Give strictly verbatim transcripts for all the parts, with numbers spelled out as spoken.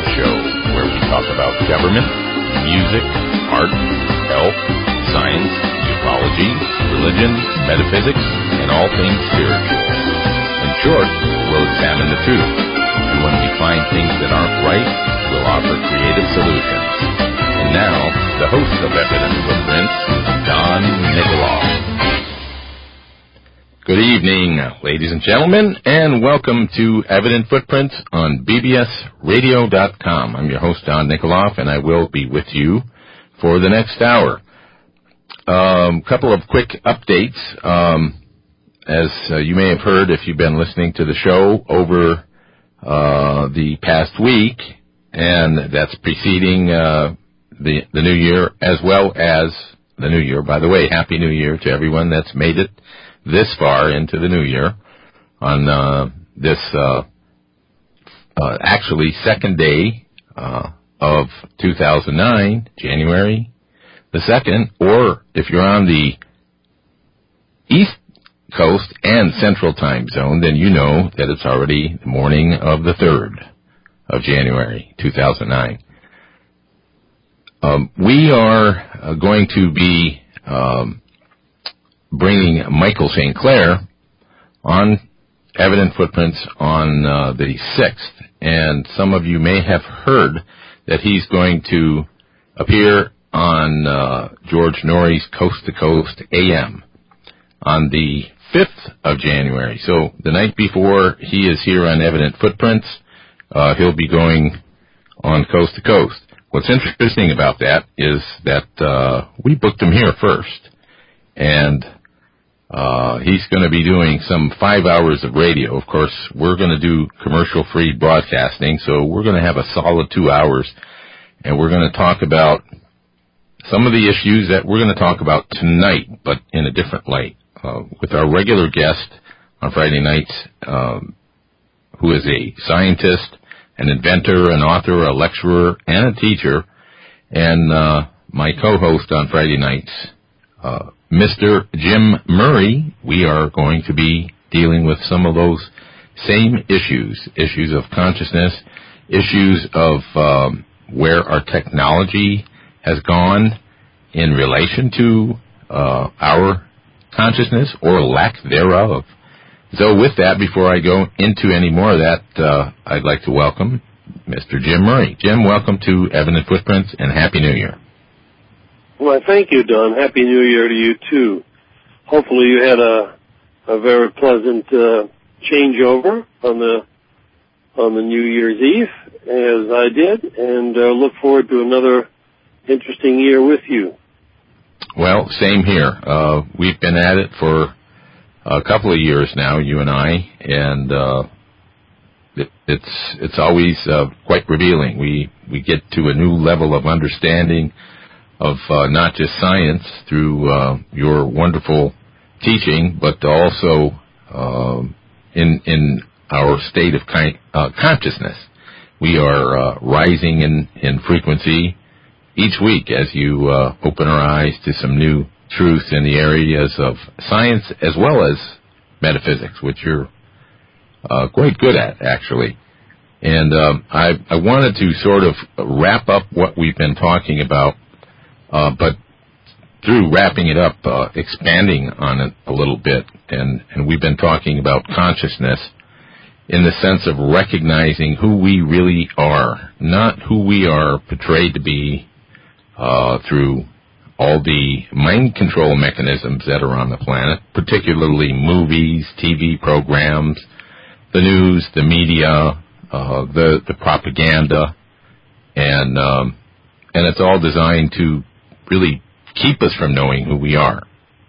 show where we talk about government, music, art, health, science, ufology, religion, metaphysics, and all things spiritual. In short, we'll examine the truth, and when we find things that aren't right, we'll offer creative solutions. And now, the host of Evident Footprints, Don Nikoloff. Good evening, ladies and gentlemen, and welcome to Evident Footprints on B B S radio dot com. I'm your host, Don Nikoloff, and I will be with you for the next hour. A um, couple of quick updates. Um, as uh, you may have heard if you've been listening to the show over uh, the past week, and that's preceding uh, the, the new year as well as the new year. By the way, Happy New Year to everyone that's made it this far into the new year on uh, this uh, uh, actually second day uh, of two thousand nine, January the second, or if you're on the East Coast and Central Time Zone, then you know that it's already the morning of the third of January two thousand nine. Um, we are uh, going to be um, bringing Michael Saint Clair on Evident Footprints on uh, the sixth, and some of you may have heard that he's going to appear on uh, George Norrie's Coast to Coast A M on the fifth of January. So the night before he is here on Evident Footprints, uh, he'll be going on Coast to Coast. What's interesting about that is that uh, we booked him here first, and Uh, he's going to be doing some five hours of radio. Of course, we're going to do commercial-free broadcasting, so we're going to have a solid two hours, and we're going to talk about some of the issues that we're going to talk about tonight, but in a different light, uh, with our regular guest on Friday nights, um, who is a scientist, an inventor, an author, a lecturer, and a teacher, and uh, my co-host on Friday nights, uh, Mister Jim Murray. We are going to be dealing with some of those same issues, issues of consciousness, issues of um, where our technology has gone in relation to uh, our consciousness or lack thereof. So with that, before I go into any more of that, uh, I'd like to welcome Mister Jim Murray. Jim, welcome to Evident Footprints, and Happy New Year. Well, thank you, Don. Happy New Year to you, too. Hopefully you had a, a very pleasant uh, changeover on the on the New Year's Eve, as I did, and uh, look forward to another interesting year with you. Well, same here. Uh, we've been at it for a couple of years now, you and I, and uh, it, it's it's always uh, quite revealing. We, we get to a new level of understanding of uh, not just science through uh, your wonderful teaching, but also uh, in in our state of ki- uh, consciousness. We are uh, rising in, in frequency each week as you uh, open our eyes to some new truths in the areas of science as well as metaphysics, which you're uh, quite good at, actually. And um, I, I wanted to sort of wrap up what we've been talking about, Uh, but through wrapping it up, uh, expanding on it a little bit, and, and we've been talking about consciousness in the sense of recognizing who we really are, not who we are portrayed to be uh, through all the mind control mechanisms that are on the planet, particularly movies, T V programs, the news, the media, uh, the, the propaganda, and um, and it's all designed to really keep us from knowing who we are.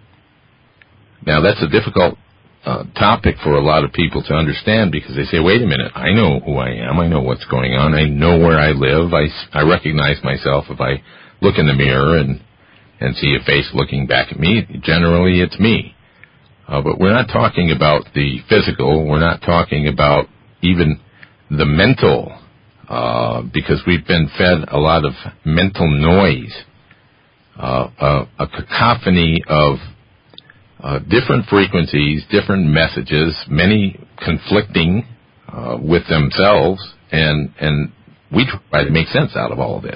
Now, that's a difficult uh, topic for a lot of people to understand because they say, wait a minute, I know who I am, I know what's going on, I know where I live, I, I recognize myself if I look in the mirror and, and see a face looking back at me. Generally, it's me. Uh, but we're not talking about the physical, we're not talking about even the mental, uh, because we've been fed a lot of mental noise. Uh, a, a cacophony of uh, different frequencies, different messages, many conflicting uh, with themselves, and and we try to make sense out of all of this.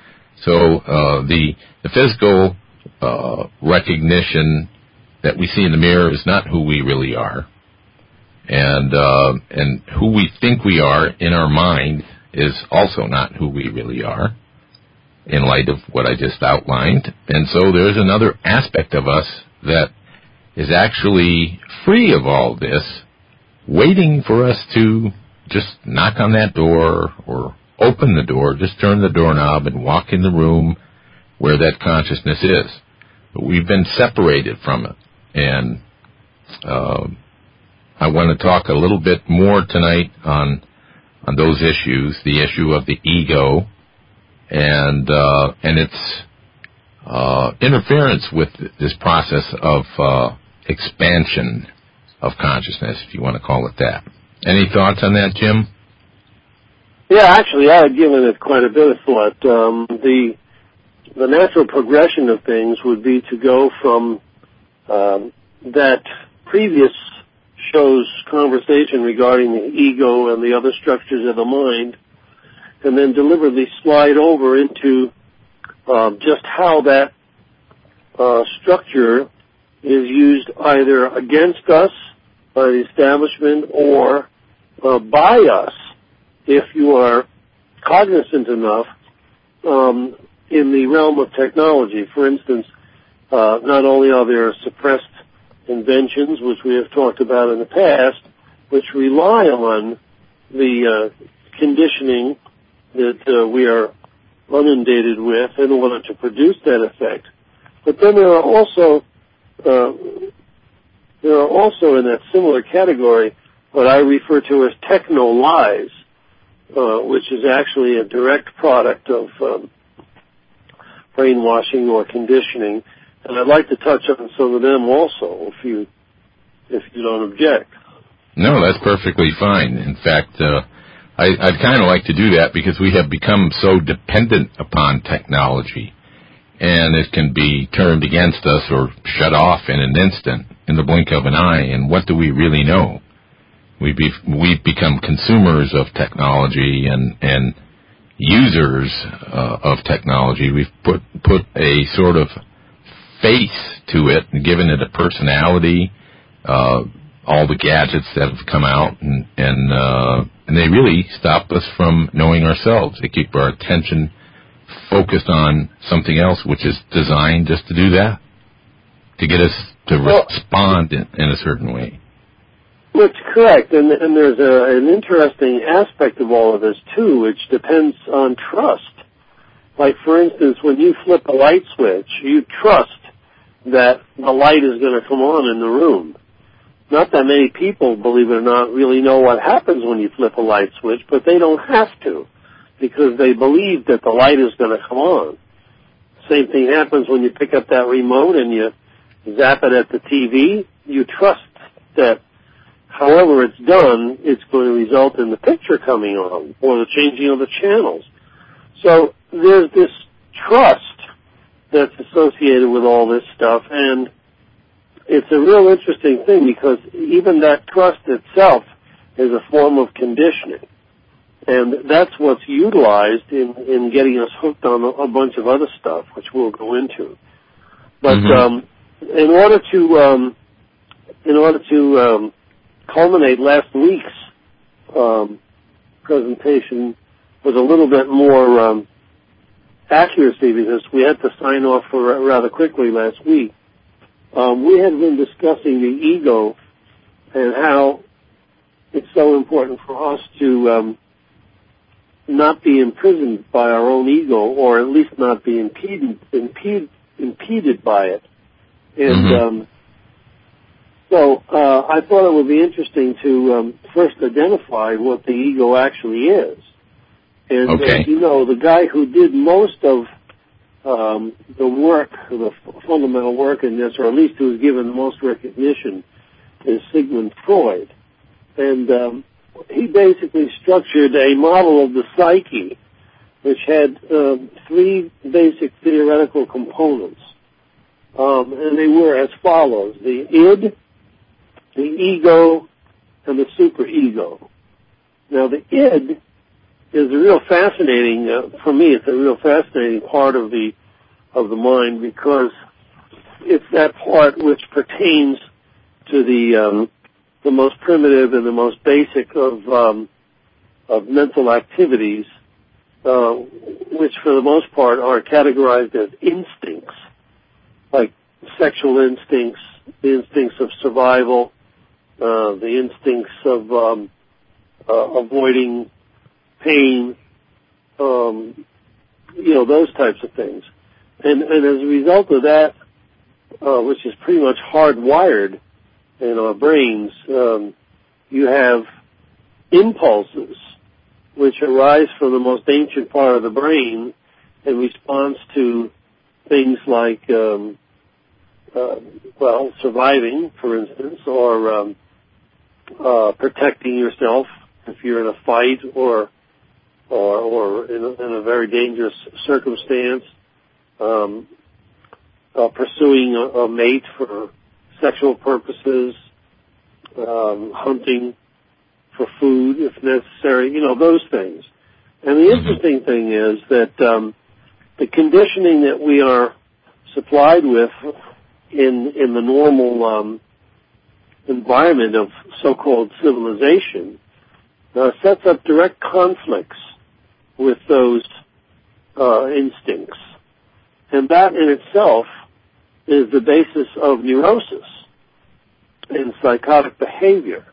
So uh, the the physical uh, recognition that we see in the mirror is not who we really are, and uh, and who we think we are in our mind is also not who we really are, in light of what I just outlined. And so there's another aspect of us that is actually free of all this, waiting for us to just knock on that door or open the door, just turn the doorknob and walk in the room where that consciousness is. But we've been separated from it. And uh, I want to talk a little bit more tonight on on those issues, the issue of the ego and uh, and its uh, interference with this process of uh, expansion of consciousness, if you want to call it that. Any thoughts on that, Jim? Yeah, actually, I had given it quite a bit of thought. Um, the the natural progression of things would be to go from um, that previous show's conversation regarding the ego and the other structures of the mind, and then deliberately slide over into uh, just how that uh, structure is used either against us by the establishment or uh, by us, if you are cognizant enough, um, in the realm of technology. For instance, uh, not only are there suppressed inventions, which we have talked about in the past, which rely on the uh, conditioning that uh, we are inundated with in order to produce that effect. But then there are also uh, there are also in that similar category what I refer to as techno lies, uh, which is actually a direct product of um, brainwashing or conditioning. And I'd like to touch on some of them also, if you if you don't object. No, that's perfectly fine. In fact, uh, I, I'd kind of like to do that because we have become so dependent upon technology, and it can be turned against us or shut off in an instant, in the blink of an eye. And what do we really know? We be, we've become consumers of technology and and users uh, of technology. We've put put a sort of face to it and given it a personality. Uh, all the gadgets that have come out, and and, uh, and they really stop us from knowing ourselves. They keep our attention focused on something else, which is designed just to do that, to get us to well, respond in, in a certain way. That's correct, and, and there's a, an interesting aspect of all of this, too, which depends on trust. Like, for instance, when you flip a light switch, you trust that the light is going to come on in the room. Not that many people, believe it or not, really know what happens when you flip a light switch, but they don't have to, because they believe that the light is going to come on. Same thing happens when you pick up that remote and you zap it at the T V. You trust that however it's done, it's going to result in the picture coming on or the changing of the channels. So there's this trust that's associated with all this stuff, and it's a real interesting thing because even that trust itself is a form of conditioning. And that's what's utilized in, in getting us hooked on a, a bunch of other stuff, which we'll go into. But mm-hmm. um, in order to um, in order to um, culminate last week's um, presentation with a little bit more um, accuracy, because we had to sign off for rather quickly last week. Um, we had been discussing the ego and how it's so important for us to um, not be imprisoned by our own ego, or at least not be impeded, impede, impeded by it. And mm-hmm. um, so uh, I thought it would be interesting to um, first identify what the ego actually is. And, okay. uh, you know, the guy who did most of um, the work, the f- fundamental work in this, or at least who was given the most recognition, is Sigmund Freud. And um, he basically structured a model of the psyche which had um, three basic theoretical components. Um, and they were as follows: the id, the ego, and the superego. Now, the id is a real fascinating, uh, for me, it's a real fascinating part of the, of the mind, because it's that part which pertains to the, um, the most primitive and the most basic of, um, of mental activities, uh, which for the most part are categorized as instincts, like sexual instincts, the instincts of survival, uh, the instincts of um, uh, avoiding pain, um, you know, those types of things. And, and as a result of that, uh, which is pretty much hardwired in our brains, um, you have impulses which arise from the most ancient part of the brain in response to things like, um, uh, well, surviving, for instance, or um, uh, protecting yourself if you're in a fight or or, or in, a, in a very dangerous circumstance, um, uh, pursuing a, a mate for sexual purposes, um, hunting for food if necessary, you know, those things. And the interesting thing is that um, the conditioning that we are supplied with in in the normal um, environment of so-called civilization uh, sets up direct conflicts with those uh, instincts. And that in itself is the basis of neurosis and psychotic behavior.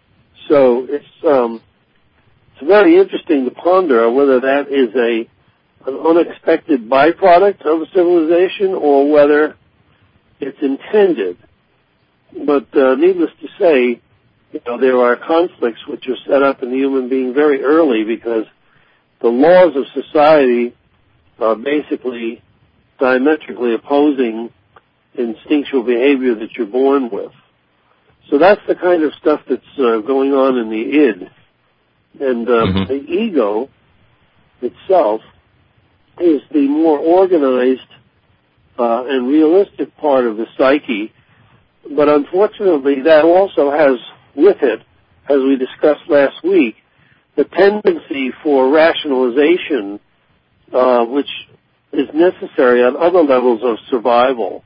So it's um, it's very interesting to ponder whether that is a an unexpected byproduct of civilization or whether it's intended. But uh, needless to say, you know, there are conflicts which are set up in the human being very early because the laws of society are basically diametrically opposing instinctual behavior that you're born with. So that's the kind of stuff that's uh, going on in the id. And uh, mm-hmm. the ego itself is the more organized uh, and realistic part of the psyche. But unfortunately, that also has with it, as we discussed last week, the tendency for rationalization, uh, which is necessary on other levels of survival.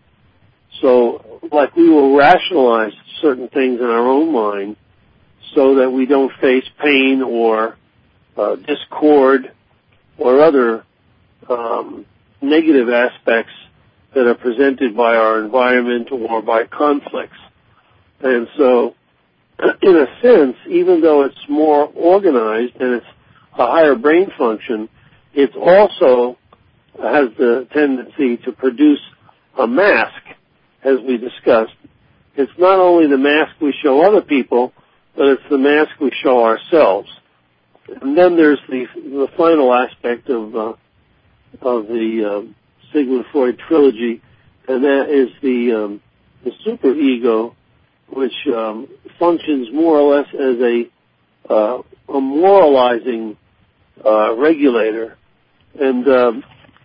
So, like we will rationalize certain things in our own mind so that we don't face pain or uh, discord or other um, negative aspects that are presented by our environment or by conflicts. And so, in a sense, even though it's more organized and it's a higher brain function, it also has the tendency to produce a mask, as we discussed. It's not only the mask we show other people, but it's the mask we show ourselves. And then there's the the final aspect of uh, of the um, Sigmund Freud trilogy, and that is the um, the superego, which um, functions more or less as a uh, a moralizing uh, regulator, and um,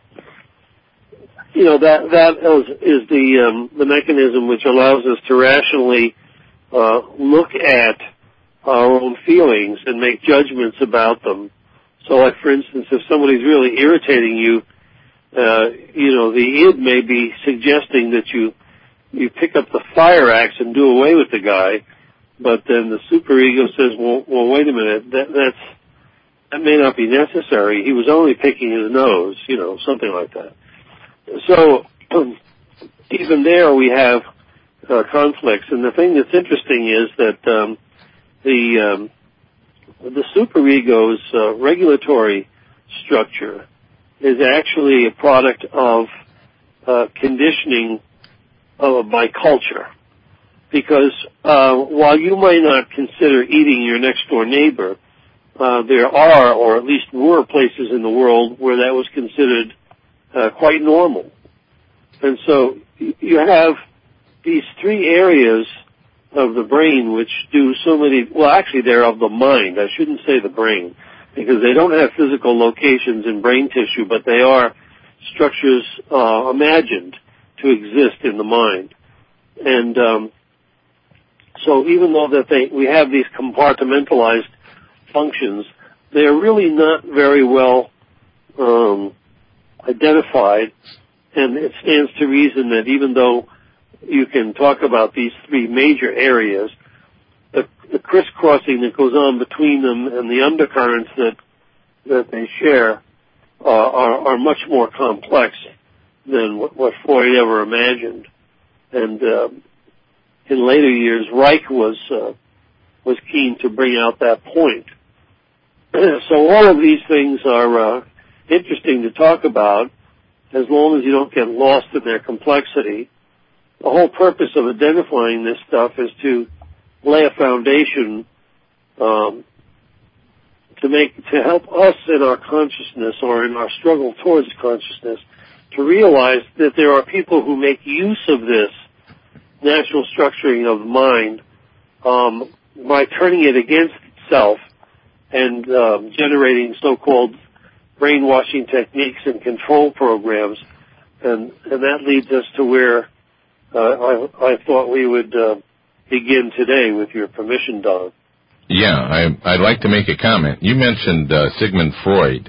you know that that is, is the um, the mechanism which allows us to rationally uh, look at our own feelings and make judgments about them. So, like for instance, if somebody's really irritating you, uh, you know, the id may be suggesting that you you pick up the fire axe and do away with the guy, but then the superego says, well, well wait a minute, that, that's, that may not be necessary. He was only picking his nose, you know, something like that. So, um, even there we have uh, conflicts. And the thing that's interesting is that um, the, um, the superego's uh, regulatory structure is actually a product of uh, conditioning Uh, by culture, because uh, while you might not consider eating your next door neighbor, uh, there are, or at least were, places in the world where that was considered uh, quite normal. And so you have these three areas of the brain which do so many, well actually they're of the mind, I shouldn't say the brain, because they don't have physical locations in brain tissue, but they are structures uh, imagined to exist in the mind. And um, so even though that they we have these compartmentalized functions, they are really not very well um, identified, and it stands to reason that even though you can talk about these three major areas, the, the crisscrossing that goes on between them and the undercurrents that that they share uh, are, are much more complex than what, what Freud ever imagined. And uh, in later years, Reich was uh, was keen to bring out that point. So all of these things are uh, interesting to talk about as long as you don't get lost in their complexity. The whole purpose of identifying this stuff is to lay a foundation um, to make to help us in our consciousness or in our struggle towards consciousness to realize that there are people who make use of this natural structuring of the mind um, by turning it against itself and um, generating so-called brainwashing techniques and control programs, and, and that leads us to where uh, I, I thought we would uh, begin today, with your permission, Don. Yeah, I, I'd like to make a comment. You mentioned uh, Sigmund Freud,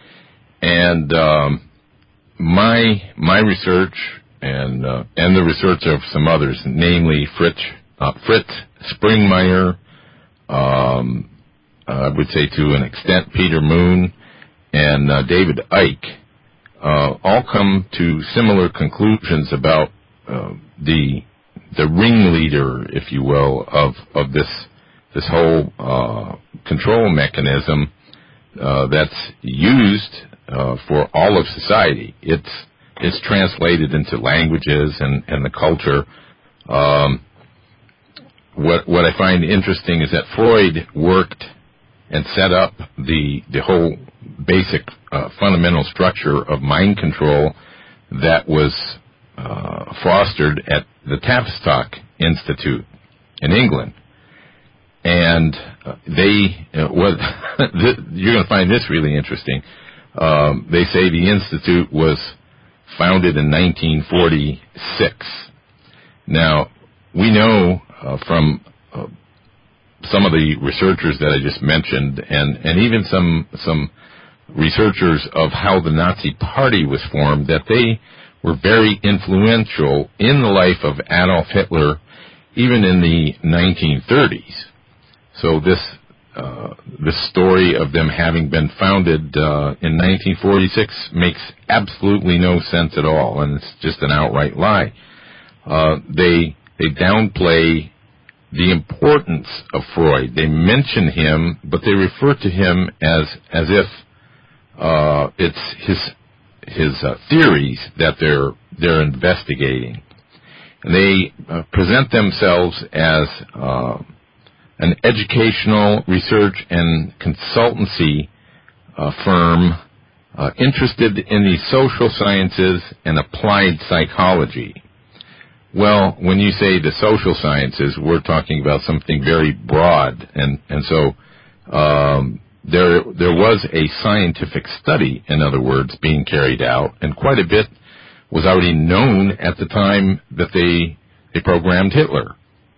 and um, my my research and uh, and the research of some others, namely Fritz uh, Fritz Springmeier, um, I would say to an extent Peter Moon, and uh, David Icke, uh, all come to similar conclusions about uh, the the ringleader, if you will, of of this this whole uh, control mechanism uh, that's used uh, for all of society. It's it's translated into languages and, and the culture. Um, what what I find interesting is that Freud worked and set up the the whole basic uh, fundamental structure of mind control that was uh, fostered at the Tavistock Institute in England. And uh, they, uh, what, you're going to find this really interesting. Um, they say the Institute was founded in nineteen forty-six. Now, we know uh, from uh, some of the researchers that I just mentioned, and, and even some some researchers of how the Nazi Party was formed, that they were very influential in the life of Adolf Hitler, even in the nineteen thirties. So this uh, this story of them having been founded uh, in nineteen forty-six makes absolutely no sense at all, and it's just an outright lie. Uh, they they downplay the importance of Freud. They mention him, but they refer to him as as if uh, it's his his uh, theories that they're they're investigating. And they uh, present themselves as uh, an educational research and consultancy uh, firm uh, interested in the social sciences and applied psychology. Well, when you say the social sciences, we're talking about something very broad, and and so um, there there was a scientific study, in other words, being carried out, and quite a bit was already known at the time that they they programmed Hitler.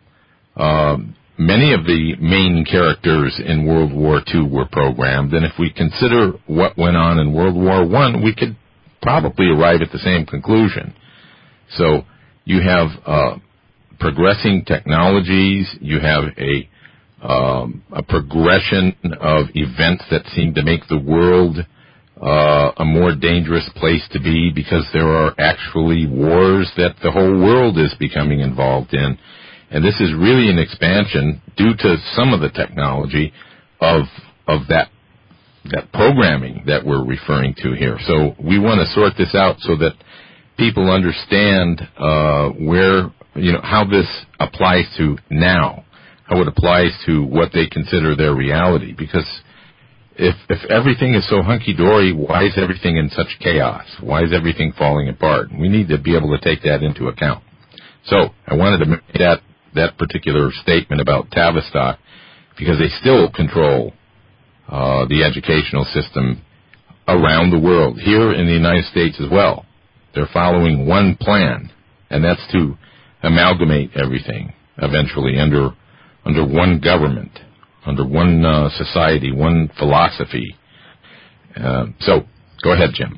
Um, many of the main characters in World War Two were programmed, and if we consider what went on in World War One, we could probably arrive at the same conclusion. So you have uh, progressing technologies, you have a um, a progression of events that seem to make the world uh, a more dangerous place to be, because there are actually wars that the whole world is becoming involved in. And this is really an expansion due to some of the technology of of that that programming that we're referring to here. So we want to sort this out so that people understand uh, where, you know, how this applies to now, how it applies to what they consider their reality. Because if if everything is so hunky-dory, why is everything in such chaos? Why is everything falling apart? We need to be able to take that into account. So I wanted to make that, that particular statement about Tavistock, because they still control uh, the educational system around the world, here in the United States as well. They're following one plan, and that's to amalgamate everything eventually under under one government. under one uh, society, one philosophy. Uh, so, go ahead, Jim.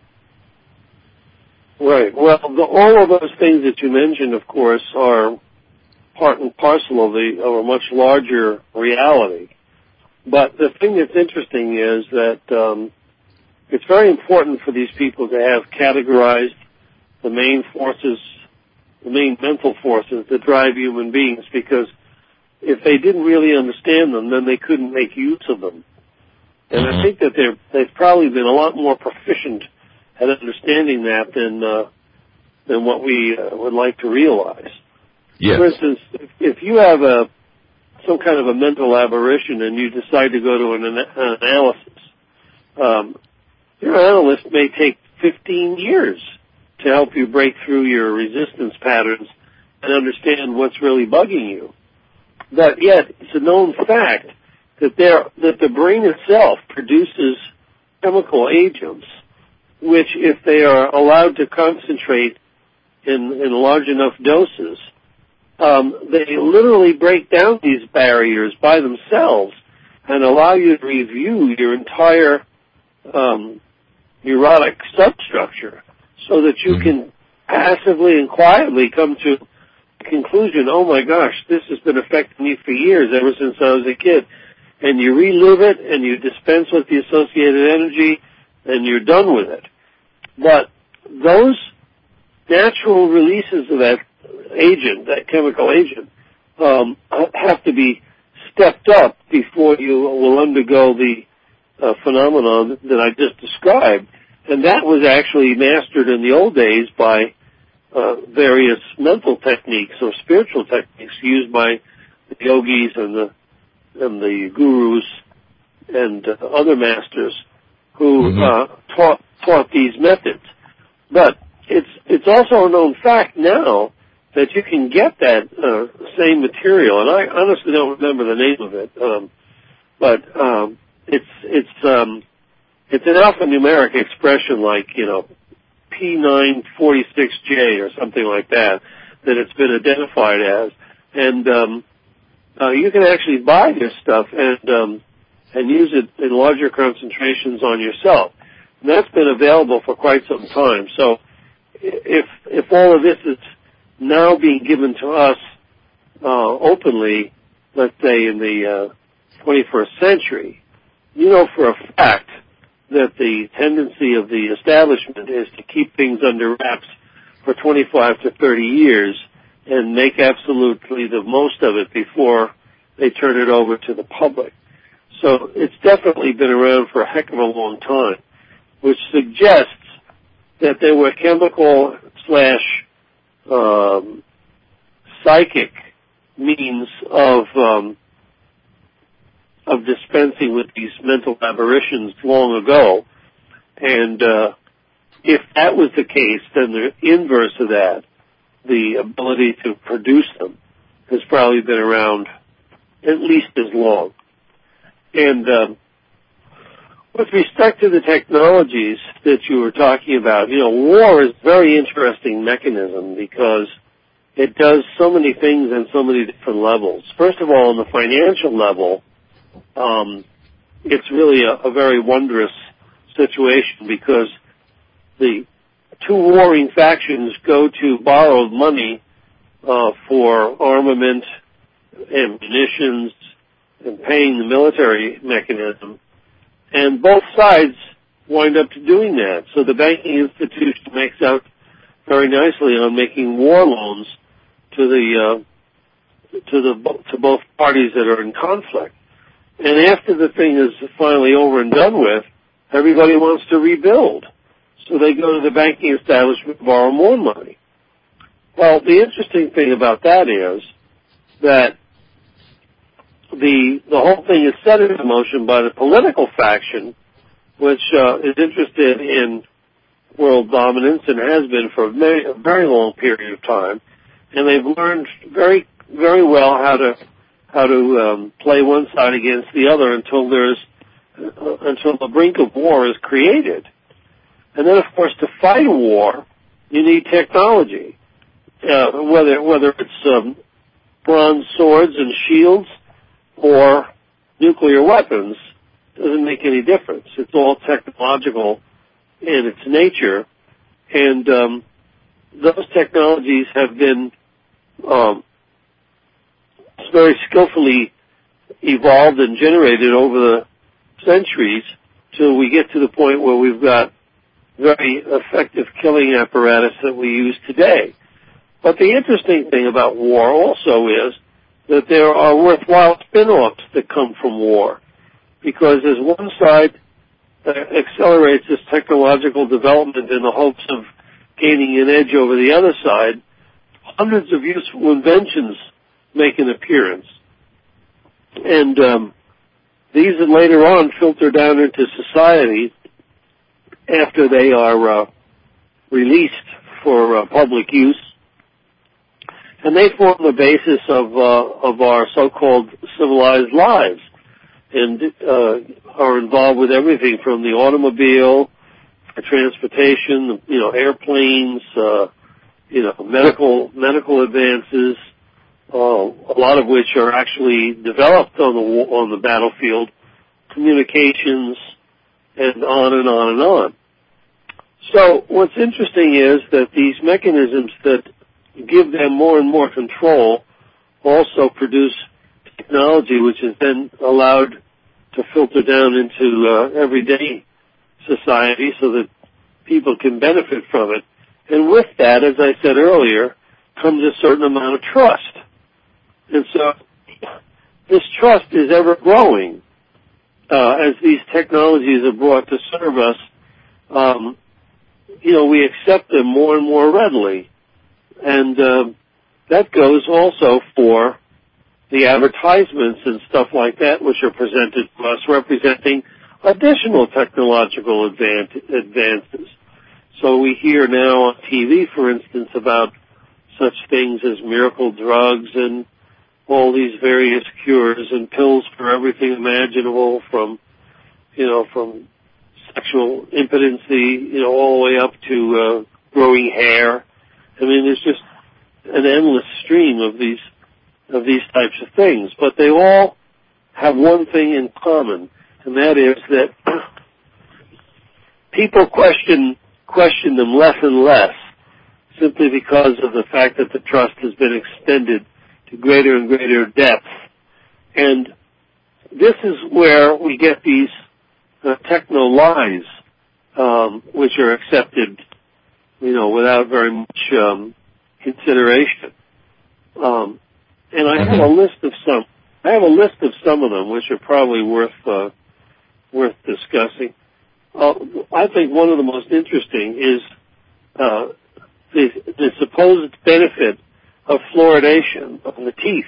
Right. Well, the, all of those things that you mentioned, of course, are part and parcel of, the, of a much larger reality. But the thing that's interesting is that um, it's very important for these people to have categorized the main forces, the main mental forces that drive human beings, because if they didn't really understand them, then they couldn't make use of them. And mm-hmm. I think that they're, they've probably been a lot more proficient at understanding that than uh, than what we uh, would like to realize. Yes. For instance, if, if you have a some kind of a mental aberration and you decide to go to an, an analysis, um, your analyst may take fifteen years to help you break through your resistance patterns and understand what's really bugging you. But yet, it's a known fact that there that the brain itself produces chemical agents which, if they are allowed to concentrate in, in large enough doses, um, they literally break down these barriers by themselves and allow you to review your entire um, neurotic substructure so that you can passively and quietly come to the conclusion, oh my gosh, this has been affecting me for years, ever since I was a kid. And you relive it and you dispense with the associated energy and you're done with it. But those natural releases of that agent, that chemical agent, um, have to be stepped up before you will undergo the uh, phenomenon that I just described. And that was actually mastered in the old days by uh, various mental techniques or spiritual techniques used by the yogis and the and the gurus and uh, other masters who mm-hmm. uh, taught taught these methods. But it's it's also a known fact now that you can get that uh, same material, and I honestly don't remember the name of it, um, but um, it's it's um, it's an alphanumeric expression like, you know, P nine forty-six J or something like that that it's been identified as, and um, uh, you can actually buy this stuff and um, and use it in larger concentrations on yourself. And that's been available for quite some time. So if if all of this is now being given to us uh, openly, let's say in the uh, twenty-first century, you know for a fact that the tendency of the establishment is to keep things under wraps for twenty-five to thirty years and make absolutely the most of it before they turn it over to the public. So it's definitely been around for a heck of a long time, which suggests that there were chemical slash um, psychic means of um, of dispensing with these mental aberrations long ago. And uh, if that was the case, then the inverse of that, the ability to produce them, has probably been around at least as long. And um, with respect to the technologies that you were talking about, you know, war is a very interesting mechanism because it does so many things on so many different levels. First of all, on the financial level, um, it's really a, a very wondrous situation because the two warring factions go to borrow money uh, for armament and munitions and paying the military mechanism, and both sides wind up doing that. So the banking institution makes out very nicely on making war loans to the uh, to the to both parties that are in conflict. And after the thing is finally over and done with, everybody wants to rebuild. So they go to the banking establishment and borrow more money. Well, the interesting thing about that is that the the whole thing is set in motion by the political faction, which uh, is interested in world dominance and has been for a very, a very long period of time. And they've learned very, very well how to how to um, play one side against the other until there's uh, until the brink of war is created. And then, of course, to fight a war, you need technology, uh, whether whether it's um, bronze swords and shields or nuclear weapons doesn't make any difference. It's all technological in its nature, and um, those technologies have been um, very skillfully evolved and generated over the centuries till we get to the point where we've got very effective killing apparatus that we use today. But the interesting thing about war also is that there are worthwhile spin-offs that come from war, because as one side uh, accelerates this technological development in the hopes of gaining an edge over the other side, hundreds of useful inventions make an appearance. And um, these later on filter down into society after they are uh, released for uh, public use. And they form the basis of uh, of our so-called civilized lives, and uh, are involved with everything from the automobile, for transportation, you know, airplanes, uh, you know, medical medical advances, uh, a lot of which are actually developed on the on the battlefield, communications, and on and on and on. So what's interesting is that these mechanisms that give them more and more control also produce technology which is then allowed to filter down into uh, everyday society so that people can benefit from it. And with that, as I said earlier, comes a certain amount of trust. And so this trust is ever growing uh, as these technologies are brought to serve us. Um, you know, we accept them more and more readily. And uh, that goes also for the advertisements and stuff like that, which are presented to us, representing additional technological advan- advances. So we hear now on T V, for instance, about such things as miracle drugs and all these various cures and pills for everything imaginable, from, you know, from sexual impotency, you know, all the way up to uh, growing hair. I mean, there's just an endless stream of these of these types of things, but they all have one thing in common, and that is that people question question them less and less, simply because of the fact that the trust has been extended to greater and greater depth. And this is where we get these uh, techno lies, um, which are accepted, you know, without very much um, consideration. Um, and I have a list of some. I have a list of some of them, which are probably worth uh, worth discussing. Uh, I think one of the most interesting is uh, the, the supposed benefit of fluoridation of the teeth.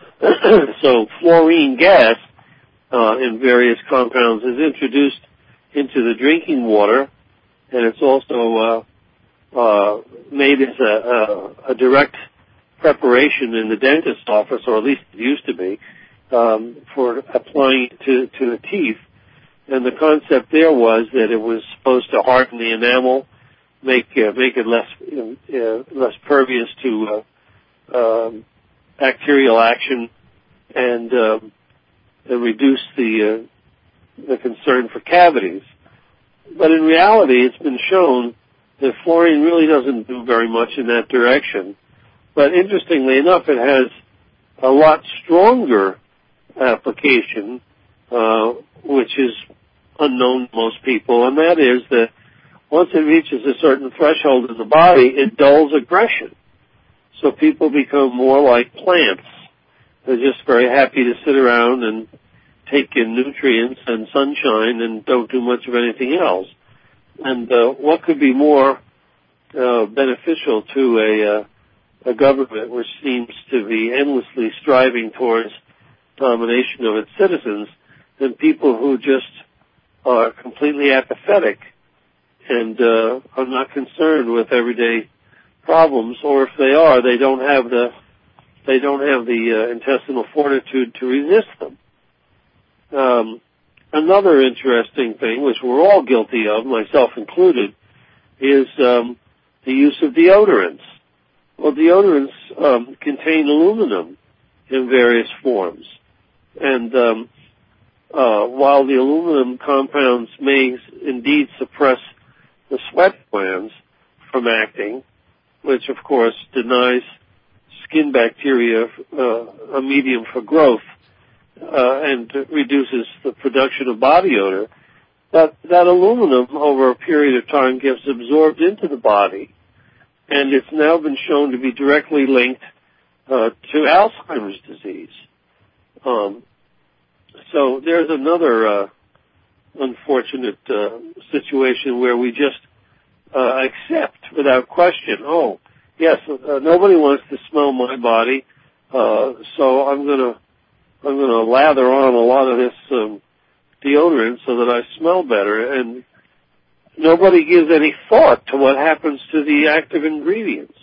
So fluorine gas uh, in various compounds is introduced into the drinking water, and it's also uh, uh, made as a, a, a direct preparation in the dentist's office, or at least it used to be, um, for applying it to, to the teeth. And the concept there was that it was supposed to harden the enamel, make uh, make it less uh, less pervious to uh, um, bacterial action, and um, and reduce the uh, the concern for cavities. But in reality, it's been shown that fluorine really doesn't do very much in that direction. But interestingly enough, it has a lot stronger application, uh, which is unknown to most people, and that is that once it reaches a certain threshold in the body, it dulls aggression. So people become more like plants. They're just very happy to sit around and take in nutrients and sunshine and don't do much of anything else. And uh, what could be more uh, beneficial to a, uh, a government which seems to be endlessly striving towards domination of its citizens than people who just are completely apathetic and uh, are not concerned with everyday problems, or if they are, they don't have the they don't have the uh, intestinal fortitude to resist them. Um, another interesting thing, which we're all guilty of, myself included, is um, the use of deodorants. Well, deodorants um, contain aluminum in various forms, and um, uh, while the aluminum compounds may indeed suppress the sweat glands from acting, which of course denies skin bacteria uh, a medium for growth uh, and reduces the production of body odor, that, that aluminum over a period of time gets absorbed into the body, and it's now been shown to be directly linked uh, to Alzheimer's disease. Um, so there's another uh, unfortunate uh, situation where we just uh, accept without question, oh, yes, uh, nobody wants to smell my body, uh, so I'm going to I'm going to lather on a lot of this um, deodorant so that I smell better, and nobody gives any thought to what happens to the active ingredients.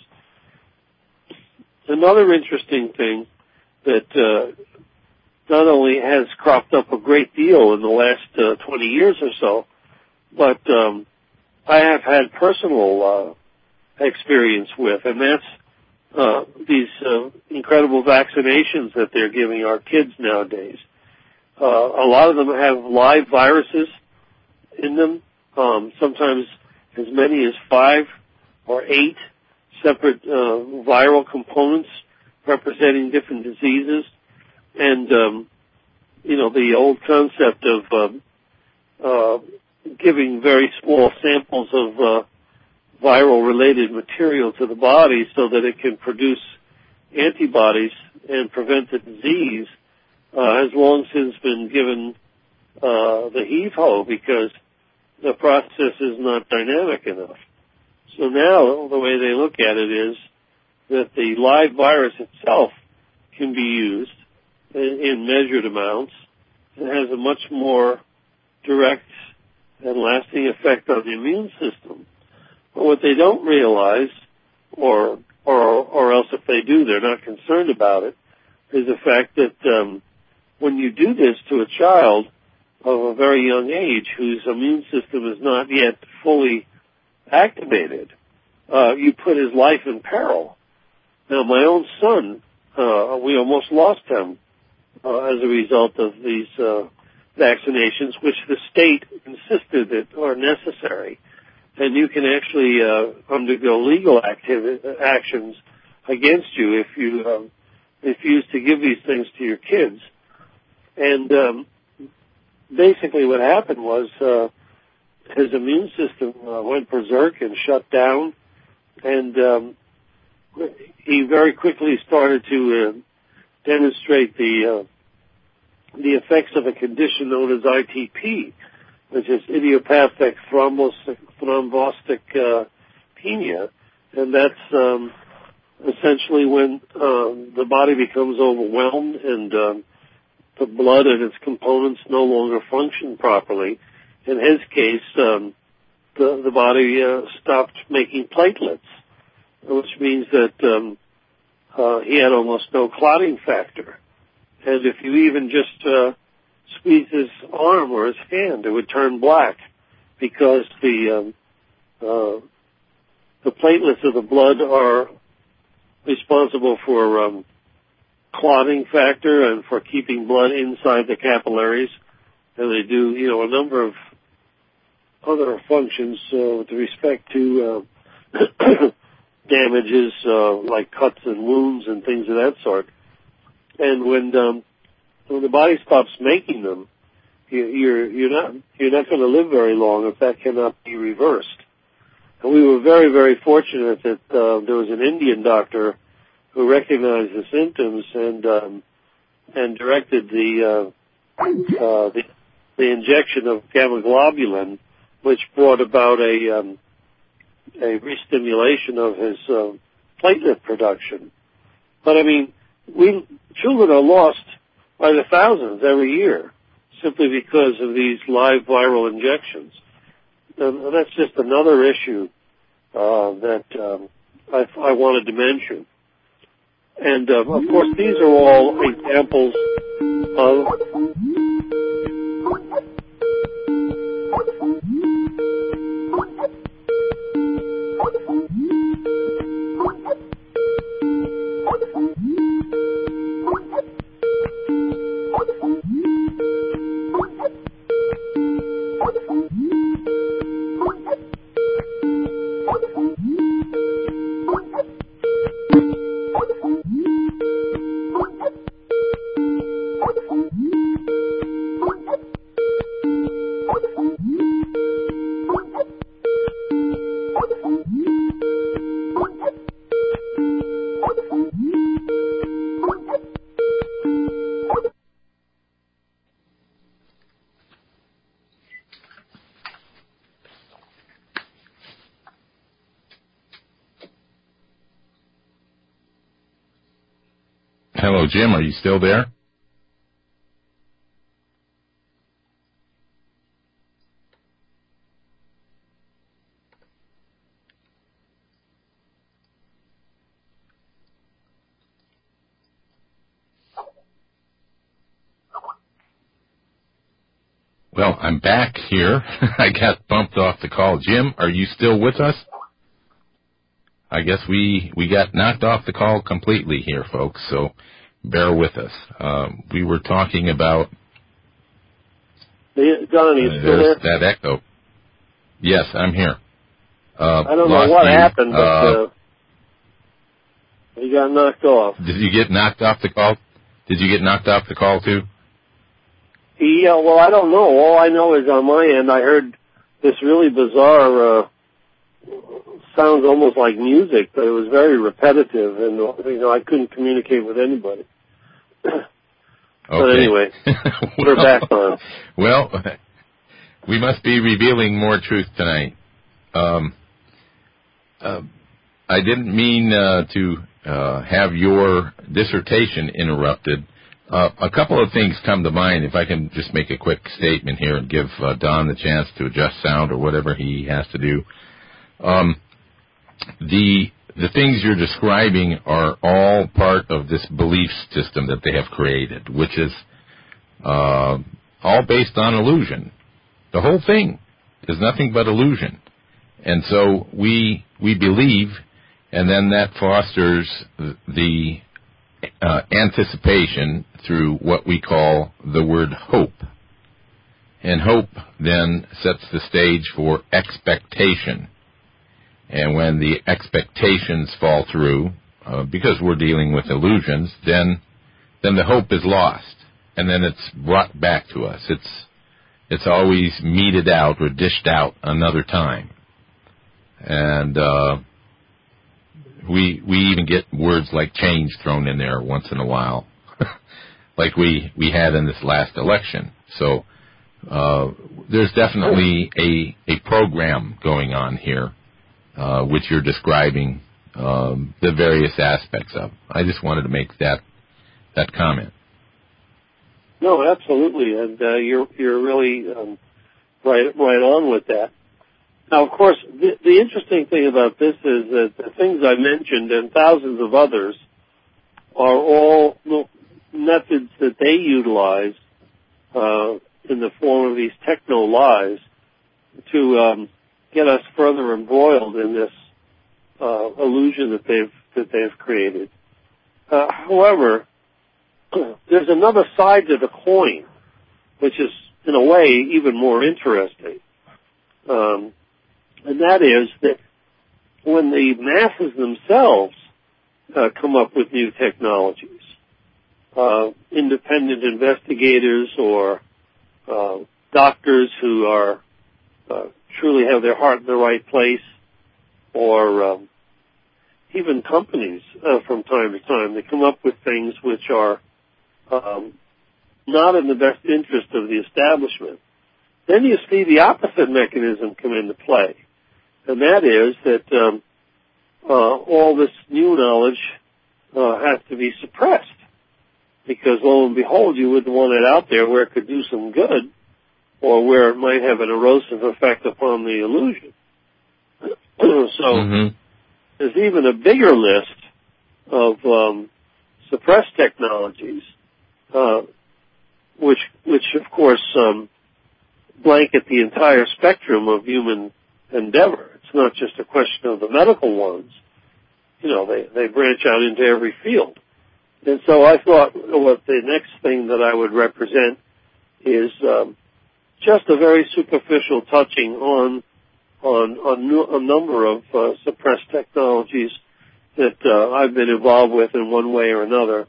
Another interesting thing that uh, not only has cropped up a great deal in the last uh, twenty years or so, but um, I have had personal uh, experience with, and that's uh, these uh, incredible vaccinations that they're giving our kids nowadays. Uh, a lot of them have live viruses in them, um, sometimes as many as five or eight separate uh, viral components representing different diseases. And, um, you know, the old concept of um, uh, giving very small samples of uh, viral-related material to the body so that it can produce antibodies and prevent the disease uh, has long since been given uh, the heave-ho because the process is not dynamic enough. So now the way they look at it is that the live virus itself can be used in, in measured amounts. It has a much more direct and lasting effect on the immune system. But what they don't realize, or or or else if they do, they're not concerned about it, is the fact that um, when you do this to a child of a very young age whose immune system is not yet fully activated, uh, you put his life in peril. Now, my own son, uh, we almost lost him uh, as a result of these uh, vaccinations, which the state insisted that are necessary. And you can actually uh, undergo legal activi- actions against you if you um, refuse to give these things to your kids. And um, basically what happened was uh, his immune system uh, went berserk and shut down, and um, he very quickly started to uh, demonstrate the uh, the effects of a condition known as I T P, which is idiopathic thrombocytic thrombocytopenia, and that's um, essentially when um, the body becomes overwhelmed and um, the blood and its components no longer function properly. In his case, um, the, the body uh, stopped making platelets, which means that um, uh, he had almost no clotting factor. And if you even just uh, squeeze his arm or his hand, it would turn black because the um, uh, the platelets of the blood are responsible for um, clotting factor and for keeping blood inside the capillaries, and they do, you know, a number of other functions uh, with respect to uh, damages uh, like cuts and wounds and things of that sort. And when um, when the body stops making them, you, you're you're not you're not going to live very long if that cannot be reversed. And we were very very fortunate that uh, there was an Indian doctor who recognized the symptoms and um, and directed the, uh, uh, the the injection of gamma globulin, which brought about a um, a restimulation of his uh, platelet production. But I mean, we children are lost by the thousands every year simply because of these live viral injections. And that's just another issue uh, that um, I, I wanted to mention. And, uh, of course, these are all examples of Hello, Jim. Are you still there? Well, I'm back here. I got bumped off the call. Jim, are you still with us? I guess we, we got knocked off the call completely here, folks, so bear with us. Um, we were talking about... Don, are you uh, still there's there? that echo. Yes, I'm here. Uh, I don't know what you. happened, but uh, uh, you got knocked off. Did you get knocked off the call? Did you get knocked off the call, too? Yeah, well, I don't know. All I know is on my end, I heard this really bizarre, uh, sounds almost like music, but it was very repetitive, and, you know, I couldn't communicate with anybody. But Okay. anyway, well, we're back on. Well, we must be revealing more truth tonight. Um, uh, I didn't mean uh, to uh, have your dissertation interrupted. Uh, a couple of things come to mind. If I can just make a quick statement here and give uh, Don the chance to adjust sound or whatever he has to do. Um, the the things you're describing are all part of this belief system that they have created, which is uh, all based on illusion. The whole thing is nothing but illusion. And so we we believe, and then that fosters the uh, anticipation through what we call the word hope. And hope then sets the stage for expectation. And when the expectations fall through, uh, because we're dealing with illusions, then then the hope is lost, and then it's brought back to us. It's it's always meted out or dished out another time, and uh, we we even get words like change thrown in there once in a while, like we we had in this last election. So uh, there's definitely a a program going on here. Uh, which you're describing um, the various aspects of. I just wanted to make that that comment. No, absolutely, and uh, you're you're really um, right right on with that. Now, of course, the, the interesting thing about this is that the things I mentioned and thousands of others are all methods that they utilize uh, in the form of these techno lies to um, get us further embroiled in this uh, illusion that they've that they've created. Uh, however, there's another side to the coin, which is in a way even more interesting, um, and that is that when the masses themselves uh, come up with new technologies, uh, independent investigators or uh, doctors who are uh, truly have their heart in the right place, or um, even companies uh, from time to time, they come up with things which are um, not in the best interest of the establishment. Then you see the opposite mechanism come into play, and that is that um, uh, all this new knowledge uh, has to be suppressed, because lo and behold, you wouldn't want it out there where it could do some good, or where it might have an erosive effect upon the illusion. so Mm-hmm. there's even a bigger list of um, suppressed technologies, uh, which, which of course um, blanket the entire spectrum of human endeavor. It's not just a question of the medical ones. You know, they, they branch out into every field. And so I thought what the next thing that I would represent is um, just a very superficial touching on on, on a number of uh, suppressed technologies that uh, I've been involved with in one way or another,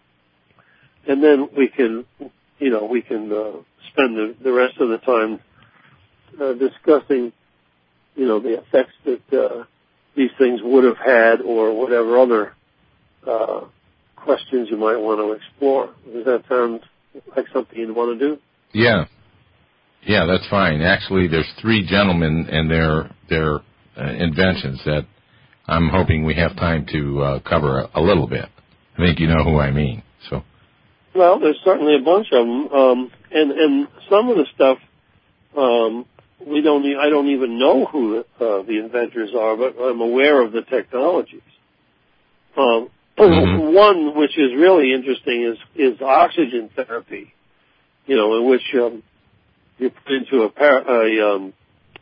and then we can, you know, we can uh, spend the, the rest of the time uh, discussing, you know, the effects that uh, these things would have had, or whatever other uh, questions you might want to explore. Does that sound like something you'd want to do? Yeah. Yeah, that's fine. Actually, there's three gentlemen and their their uh, inventions that I'm hoping we have time to uh, cover a, a little bit. I think you know who I mean. So. Well, there's certainly a bunch of them, um, and and some of the stuff um, we don't. E- I don't even know who uh, the inventors are, but I'm aware of the technologies. Um, mm-hmm. One which is really interesting is is oxygen therapy. You know, in which um, you put into a, par- a um,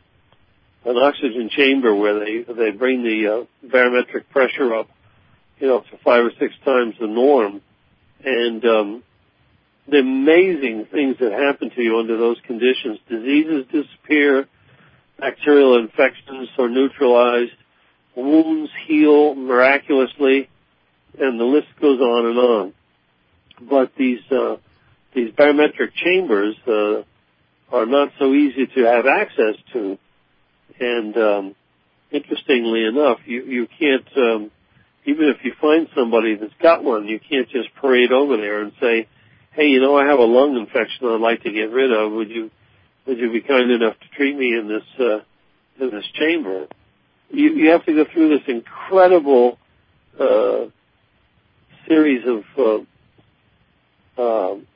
an oxygen chamber where they they bring the uh, barometric pressure up, you know, to five or six times the norm, and um, the amazing things that happen to you under those conditions. Diseases disappear, bacterial infections are neutralized, wounds heal miraculously, and the list goes on and on. But these uh, these barometric chambers uh, are not so easy to have access to, and um, interestingly enough, you you can't um, even if you find somebody that's got one, you can't just parade over there and say, hey, you know, I have a lung infection I'd like to get rid of. Would you, would you be kind enough to treat me in this, uh, in this chamber? You, you have to go through this incredible, uh, series of, uh, um,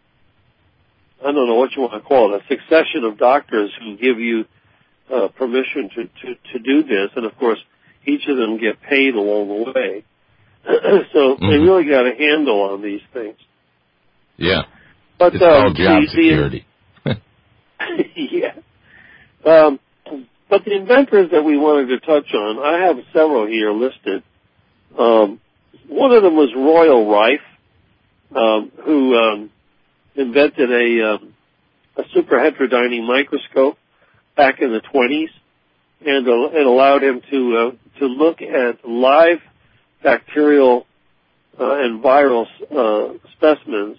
I don't know what you want to call it, a succession of doctors who give you, uh, permission to, to, to do this. And of course, each of them get paid along the way. So mm-hmm. they really got a handle on these things. Yeah, but, it's um, called job the, security. The, yeah. Um, but the inventors that we wanted to touch on, I have several here listed. Um, one of them was Royal Rife, um, who um, invented a, um, a superheterodyning microscope back in the twenties, and uh, it allowed him to uh, to look at live bacterial uh, and viral uh, specimens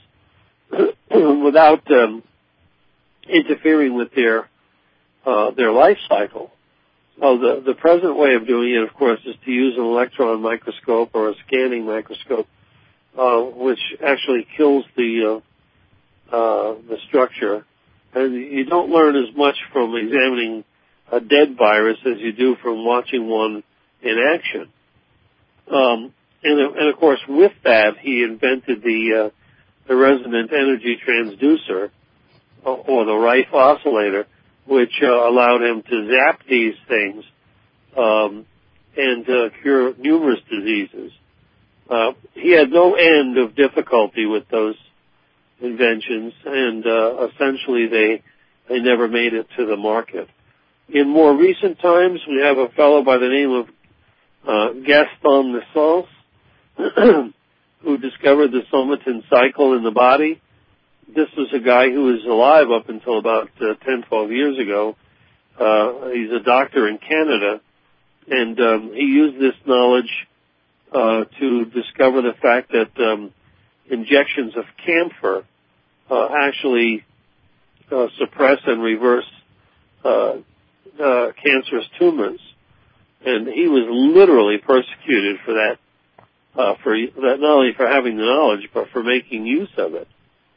without um, interfering with their uh, their life cycle. Well, the the present way of doing it, of course, is to use an electron microscope or a scanning microscope, uh, which actually kills the uh, uh, the structure, and you don't learn as much from examining a dead virus as you do from watching one in action. Um, and, and of course, with that, he invented the uh, the resonant energy transducer, or the Rife oscillator, which uh, allowed him to zap these things um, and uh, cure numerous diseases. Uh, he had no end of difficulty with those inventions, and uh, essentially they they never made it to the market. In more recent times, we have a fellow by the name of uh, Gaston Naessens, who discovered the somatin cycle in the body. This was a guy who was alive up until about uh, ten, twelve years ago. Uh, he's a doctor in Canada, and um, he used this knowledge uh, to discover the fact that um, injections of camphor uh, actually uh, suppress and reverse uh, uh, cancerous tumors. And he was literally persecuted for that. Uh, for that, not only for having the knowledge, but for making use of it.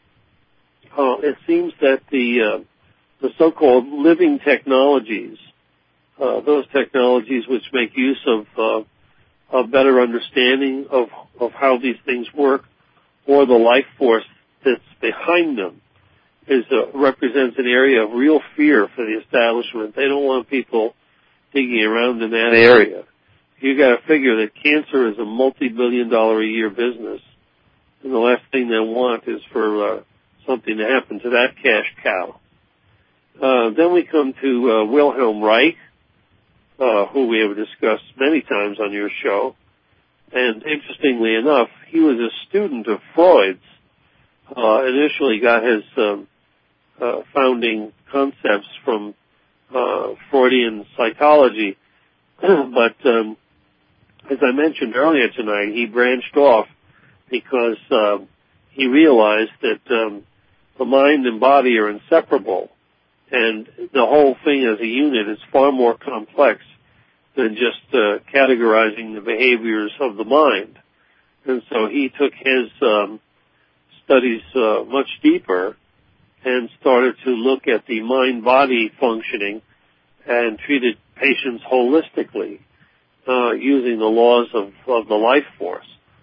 Uh, it seems that the uh, the so-called living technologies, uh, those technologies which make use of uh, a better understanding of of how these things work, or the life force that's behind them, is uh, represents an area of real fear for the establishment. They don't want people digging around in that area. You got to figure that cancer is a multi-billion dollar a year business, and the last thing they want is for uh, something to happen to that cash cow. Uh, then we come to uh, Wilhelm Reich, uh, who we have discussed many times on your show, and interestingly enough, he was a student of Freud's. Uh, initially got his um, uh, founding concepts from uh, Freudian psychology, but um, as I mentioned earlier tonight, he branched off because uh, he realized that um, the mind and body are inseparable, and the whole thing as a unit is far more complex than just uh, categorizing the behaviors of the mind. And so he took his um, studies uh, much deeper and started to look at the mind-body functioning and treated patients holistically, uh, using the laws of, of the life force.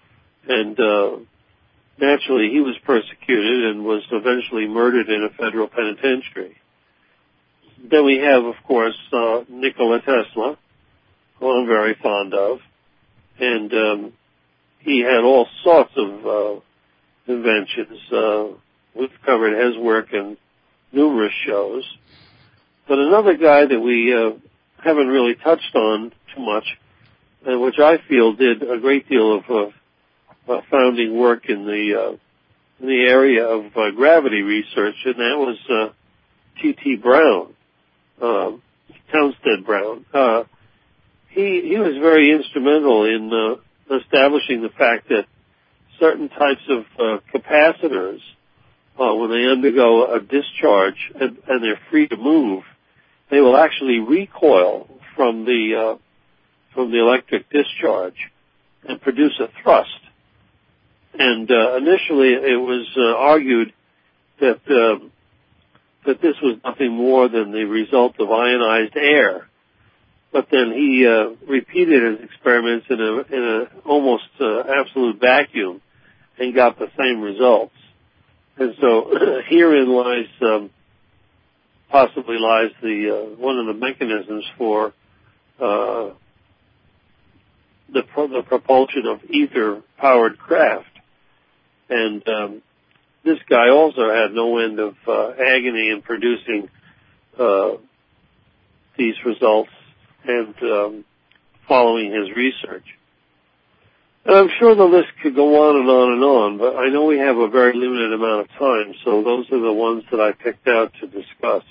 and uh, naturally he was persecuted and was eventually murdered in a federal penitentiary. Then we have, of course, uh, Nikola Tesla, who I'm very fond of, and um, he had all sorts of uh, inventions. Uh, we've covered his work in numerous shows. But another guy that we uh, haven't really touched on too much, and which I feel did a great deal of uh, uh, founding work in the uh, in the area of uh, gravity research, and that was uh, T T Brown, uh, Townsend Brown. Uh, he he was very instrumental in uh, establishing the fact that certain types of uh, capacitors, uh, when they undergo a discharge and, and they're free to move, they will actually recoil from the uh, from the electric discharge and produce a thrust. And uh, initially, it was uh, argued that uh, that this was nothing more than the result of ionized air. But then he uh, repeated his experiments in a in a almost uh, absolute vacuum and got the same results. And so herein lies um, possibly lies the uh, one of the mechanisms for uh, the pro- the propulsion of ether-powered craft. And um, this guy also had no end of uh, agony in producing uh, these results and um, following his research. And I'm sure the list could go on and on and on, but I know we have a very limited amount of time, so those are the ones that I picked out to discuss.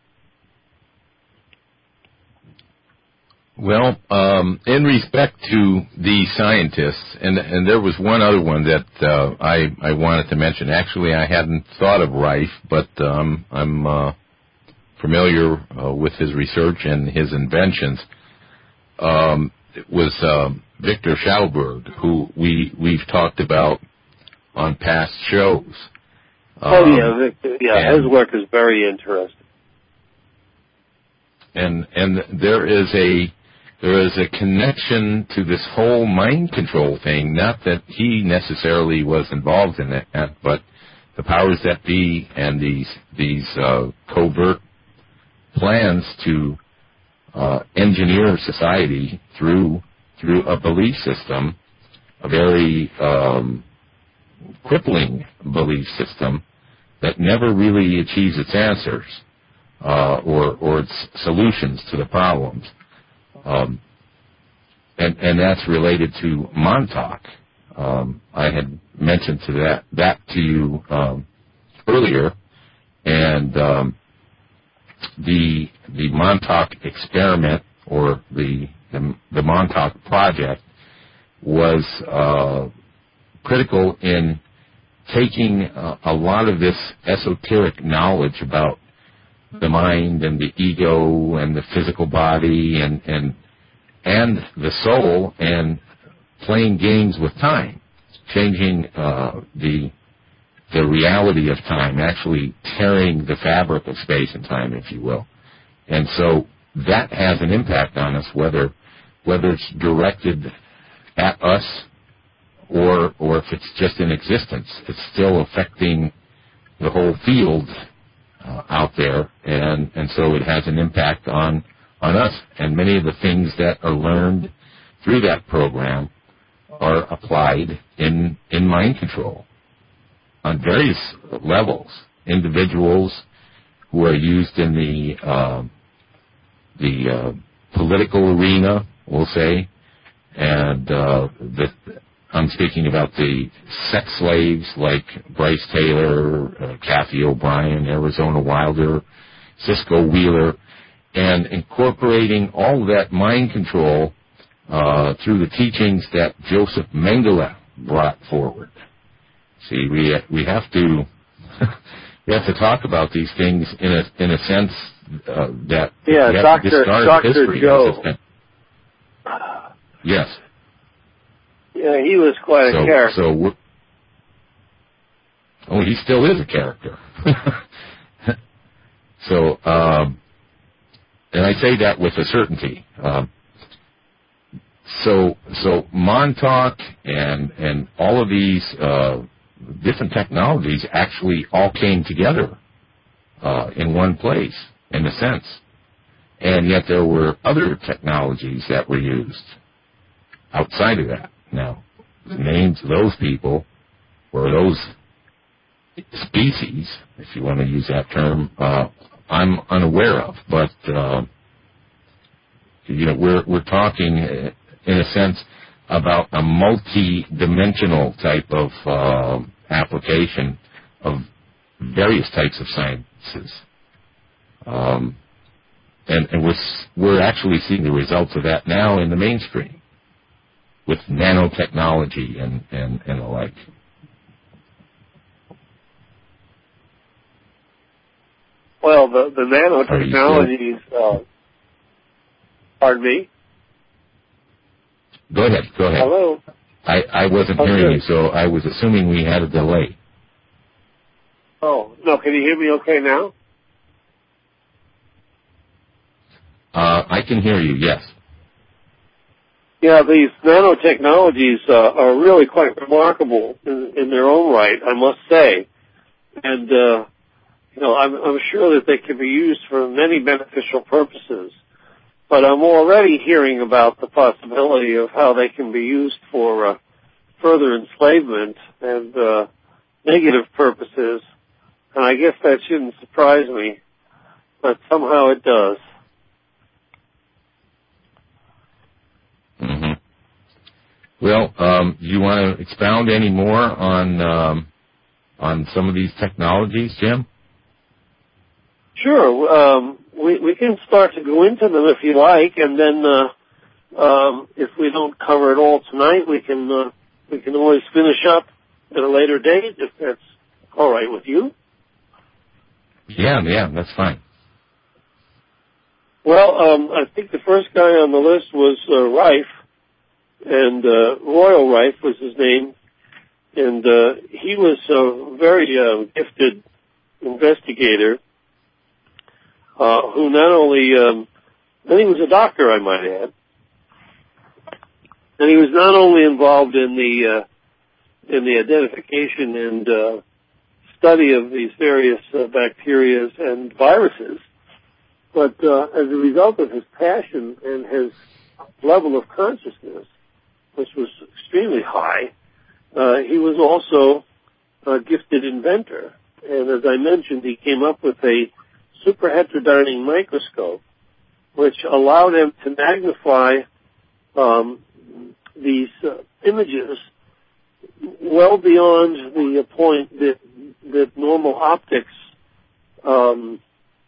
Well, um, in respect to these scientists, and, and there was one other one that uh, I, I wanted to mention. Actually, I hadn't thought of Rife, but um, I'm uh, familiar uh, with his research and his inventions. Um, it was uh, Victor Schauberg, who we, we've talked about on past shows. Oh, um, yeah, Victor, yeah, his work is very interesting. And and there is a there is a connection to this whole mind control thing. Not that he necessarily was involved in it, but the powers that be and these these uh, covert plans to uh, engineer society through through a belief system, a very um, crippling belief system that never really achieves its answers uh, or or its solutions to the problems. Um, and, and that's related to Montauk. Um, I had mentioned to that that to you um, earlier, and um, the the Montauk experiment or the the, the Montauk project was uh, critical in taking uh, a lot of this esoteric knowledge about the mind and the ego and the physical body and and and the soul and playing games with time, changing uh, the the reality of time, actually tearing the fabric of space and time, if you will. And so that has an impact on us, whether whether it's directed at us or or if it's just in existence. It's still affecting the whole field Uh, out there, and, and so it has an impact on on us. And many of the things that are learned through that program are applied in in mind control on various levels. Individuals who are used in the uh, the uh, political arena, we'll say, and uh, the I'm speaking about the sex slaves like Bryce Taylor, uh, Kathy O'Brien, Arizona Wilder, Cisco Wheeler, and incorporating all of that mind control uh, through the teachings that Joseph Mengele brought forward. See, we we have to we have to talk about these things in a in a sense uh, that yeah, we have Doctor to discard Doctor history. Joe. Yes. Yeah, he was quite so, a character. So, we're, oh, he still is a character. so, um, and I say that with a certainty. Um, so so Montauk and and all of these uh, different technologies actually all came together uh, in one place, in a sense. And yet there were other technologies that were used outside of that. Now, the names of those people or those species, if you want to use that term, uh, I'm unaware of. But uh, you know, we're we're talking, uh, in a sense, about a multi-dimensional type of uh, application of various types of sciences. Um, and and we're, we're actually seeing the results of that now in the mainstream with nanotechnology and, and, and the like. Well, the, the nanotechnologies, uh, pardon me? Go ahead, go ahead. Hello? I, I wasn't okay. hearing you, so I was assuming we had a delay. Oh, no, can you hear me okay now? Uh, I can hear you, yes. Yeah, these nanotechnologies uh, are really quite remarkable in, in their own right, I must say. And, uh, you know, I'm, I'm sure that they can be used for many beneficial purposes. But I'm already hearing about the possibility of how they can be used for uh, further enslavement and uh, negative purposes. And I guess that shouldn't surprise me, but somehow it does. Mm-hmm. Well, um, do you want to expound any more on um, on some of these technologies, Jim? Sure. Um, we, we can start to go into them if you like, and then uh, um, if we don't cover it all tonight, we can uh, we can always finish up at a later date if that's all right with you. Yeah, yeah, that's fine. Well, um, I think the first guy on the list was uh, Rife, and uh, Royal Rife was his name, and uh, he was a very uh, gifted investigator uh, who not only, um, and he was a doctor, I might add, and he was not only involved in the uh, in the identification and uh, study of these various uh, bacteria and viruses, but uh, as a result of his passion and his level of consciousness, which was extremely high, uh, he was also a gifted inventor. And as I mentioned, he came up with a superheterodyning microscope, which allowed him to magnify um, these uh, images well beyond the point that, that normal optics um,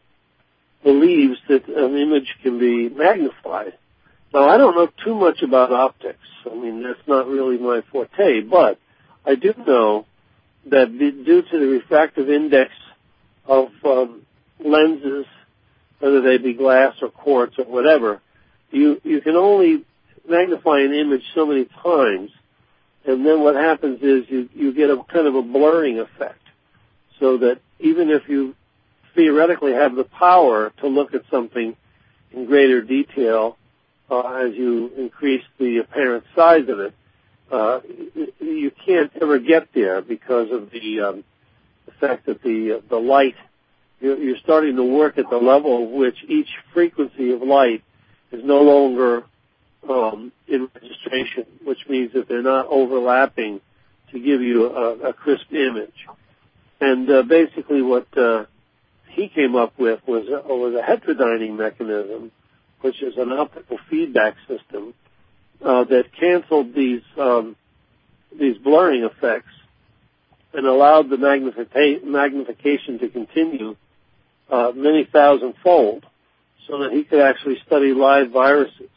believes that an image can be magnified. Now, I don't know too much about optics. I mean, that's not really my forte, but I do know that due to the refractive index of um, lenses, whether they be glass or quartz or whatever, you, you can only magnify an image so many times, and then what happens is you, you get a kind of a blurring effect, so that even if you theoretically have the power to look at something in greater detail, uh, as you increase the apparent size of it, uh, you can't ever get there because of the, um, the fact that the, uh, the light, you're, you're starting to work at the level of which each frequency of light is no longer um, in registration, which means that they're not overlapping to give you a, a crisp image. And uh, basically what uh, he came up with was a, was a heterodyning mechanism, which is an optical feedback system uh, that canceled these um, these blurring effects and allowed the magnifica- magnification to continue uh, many thousand-fold, so that he could actually study live viruses.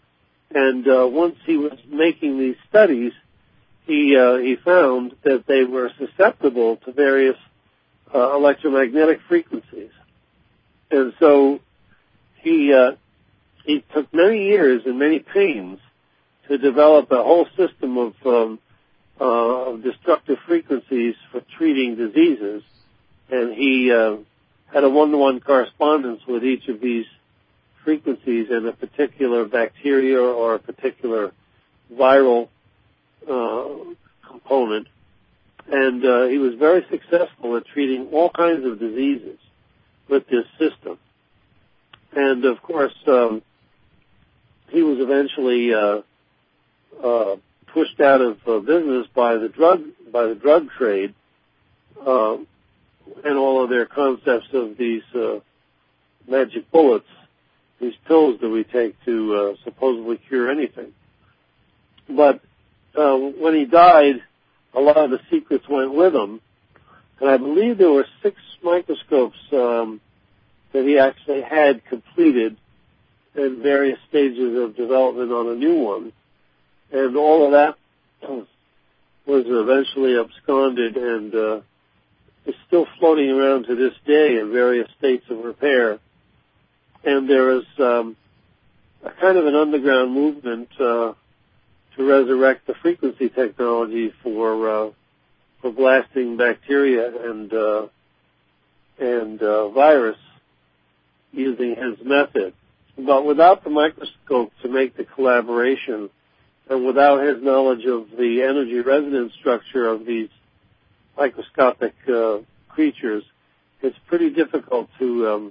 And uh, once he was making these studies, he uh, he found that they were susceptible to various uh, electromagnetic frequencies, and so he uh, he took many years and many pains to develop a whole system of um, uh, of destructive frequencies for treating diseases, and he uh, had a one-to-one correspondence with each of these frequencies in a particular bacteria or a particular viral uh, component. And uh, he was very successful at treating all kinds of diseases with this system. And, of course, um, he was eventually uh, uh, pushed out of uh, business by the drug by the drug trade uh, and all of their concepts of these uh, magic bullets, these pills that we take to uh, supposedly cure anything. But uh, when he died, a lot of the secrets went with him, and I believe there were six microscopes um, that he actually had completed in various stages of development on a new one, and all of that was eventually absconded and uh, is still floating around to this day in various states of repair. And there is um, a kind of an underground movement uh, to resurrect the frequency technology for uh, for blasting bacteria and uh, and uh, virus using his method. But without the microscope to make the collaboration, and without his knowledge of the energy resonance structure of these microscopic uh, creatures, it's pretty difficult to um,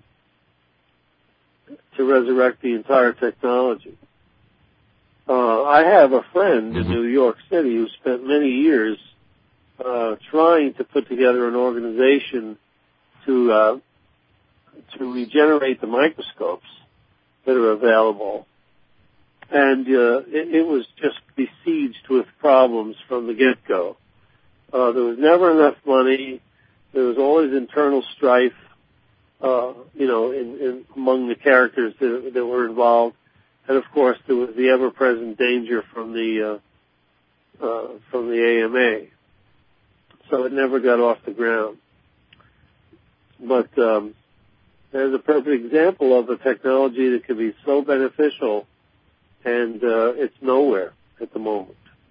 to resurrect the entire technology. Uh, I have a friend in New York City who spent many years uh, trying to put together an organization to uh, to regenerate the microscopes that are available. And uh, it, it was just besieged with problems from the get-go. Uh, there was never enough money. There was always internal strife, uh, you know, in, in, among the characters that, that were involved. And, of course, there was the ever-present danger from the uh, uh, from the A M A. So it never got off the ground. But um, there's a perfect example of a technology that could be so beneficial, and uh, it's nowhere at the moment.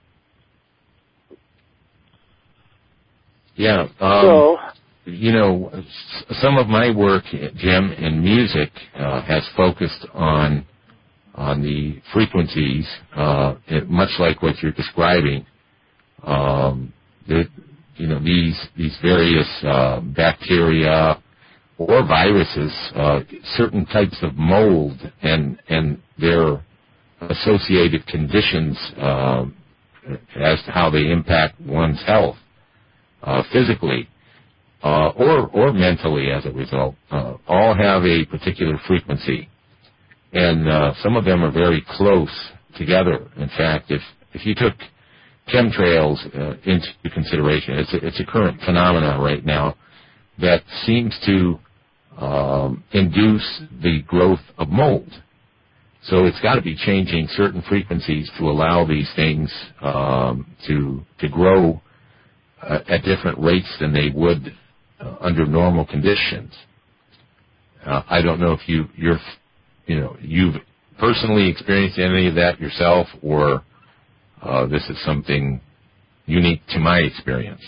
Yeah. Um, so, you know, some of my work, Jim, in music uh, has focused on on the frequencies, uh, it, much like what you're describing. Um, that, you know, these these various uh, bacteria or viruses, uh, certain types of mold and and their associated conditions uh, as to how they impact one's health uh, physically uh, or or mentally as a result, uh, all have a particular frequency, and uh, some of them are very close together. In fact, if if you took chemtrails uh, into consideration, it's a, it's a current phenomenon right now that seems to um, induce the growth of mold. So it's got to be changing certain frequencies to allow these things um, to to grow uh, at different rates than they would uh, under normal conditions. Uh, I don't know if you you're you know you've personally experienced any of that yourself, or uh, this is something unique to my experience.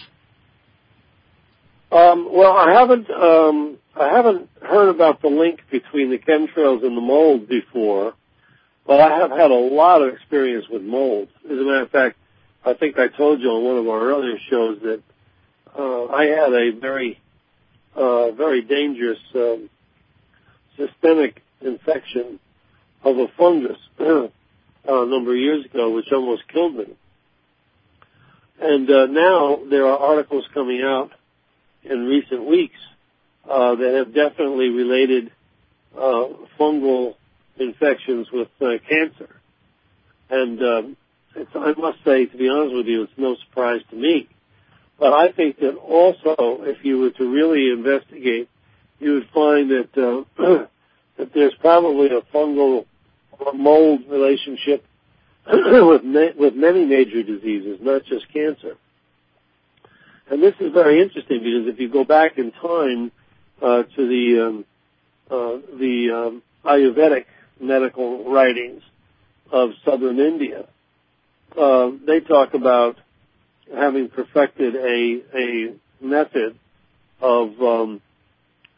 Um, well, I haven't um, I haven't heard about the link between the chemtrails and the mold before. But I have had a lot of experience with mold. As a matter of fact, I think I told you on one of our earlier shows that uh, I had a very, uh, very dangerous um, systemic infection of a fungus uh, a number of years ago, which almost killed me. And uh, now there are articles coming out in recent weeks uh, that have definitely related uh, fungal infections with uh, cancer. And um, it's, I must say, to be honest with you, it's no surprise to me. But I think that also, if you were to really investigate, you would find that uh, that there's probably a fungal or mold relationship with ma- with many major diseases, not just cancer. And this is very interesting because if you go back in time uh, to the um, uh, the um, Ayurvedic medical writings of southern India, uh, they talk about having perfected a a method of um,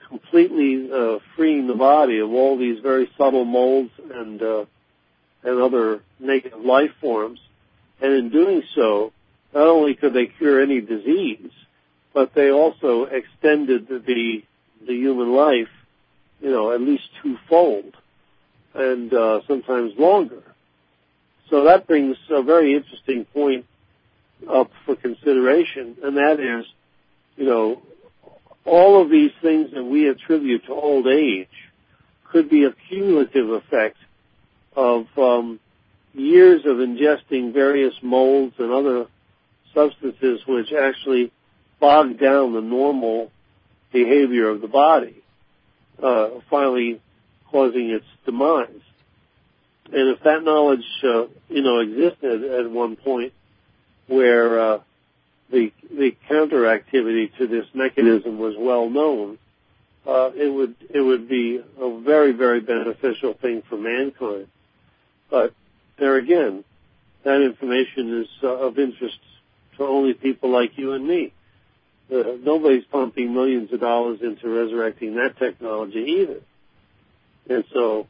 completely uh, freeing the body of all these very subtle molds and uh, and other negative life forms. And in doing so, not only could they cure any disease, but they also extended the the human life, you know, at least twofold, and uh, sometimes longer. So that brings a very interesting point up for consideration, and that is, you know, all of these things that we attribute to old age could be a cumulative effect of um, years of ingesting various molds and other substances which actually bog down the normal behavior of the body, uh, finally causing its demise. And if that knowledge, uh, you know, existed at one point where uh, the the counteractivity to this mechanism was well known, uh, it would it would be a very, very beneficial thing for mankind. But there again, that information is uh, of interest to only people like you and me. Uh, nobody's pumping millions of dollars into resurrecting that technology either. And so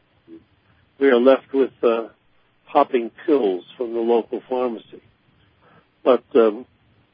we are left with uh, popping pills from the local pharmacy. But um,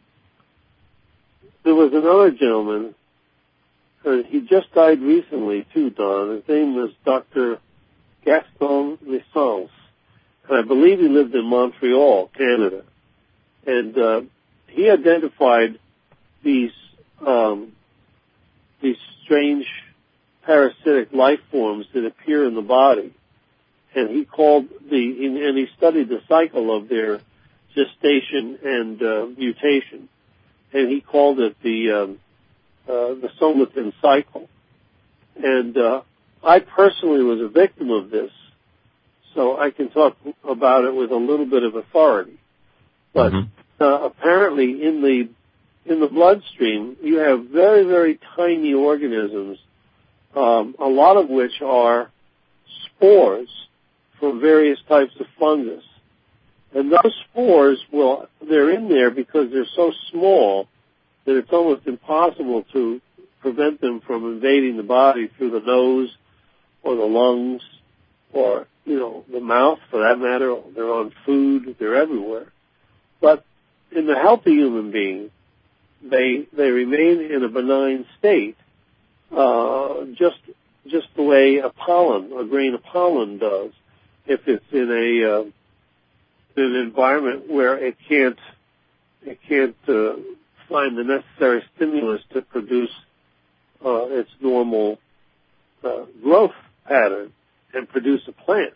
there was another gentleman, uh, he just died recently too, Don. His name was Doctor Gaston Lissance, and I believe he lived in Montreal, Canada. And uh, he identified these um, these strange parasitic life forms that appear in the body, and he called the and he studied the cycle of their gestation and uh, mutation, and he called it the um, uh, the somatin cycle. And uh, I personally was a victim of this, so I can talk about it with a little bit of authority. But mm-hmm. uh, apparently, in the in the bloodstream, you have very, very tiny organisms, um, a lot of which are spores from various types of fungus. And those spores, well, they're in there because they're so small that it's almost impossible to prevent them from invading the body through the nose or the lungs or, you know, the mouth, for that matter. They're on food. They're everywhere. But in the healthy human being, they they remain in a benign state, uh, just just the way a pollen, a grain of pollen does, if it's in a uh, in an environment where it can't it can't uh, find the necessary stimulus to produce uh, its normal uh, growth pattern and produce a plant.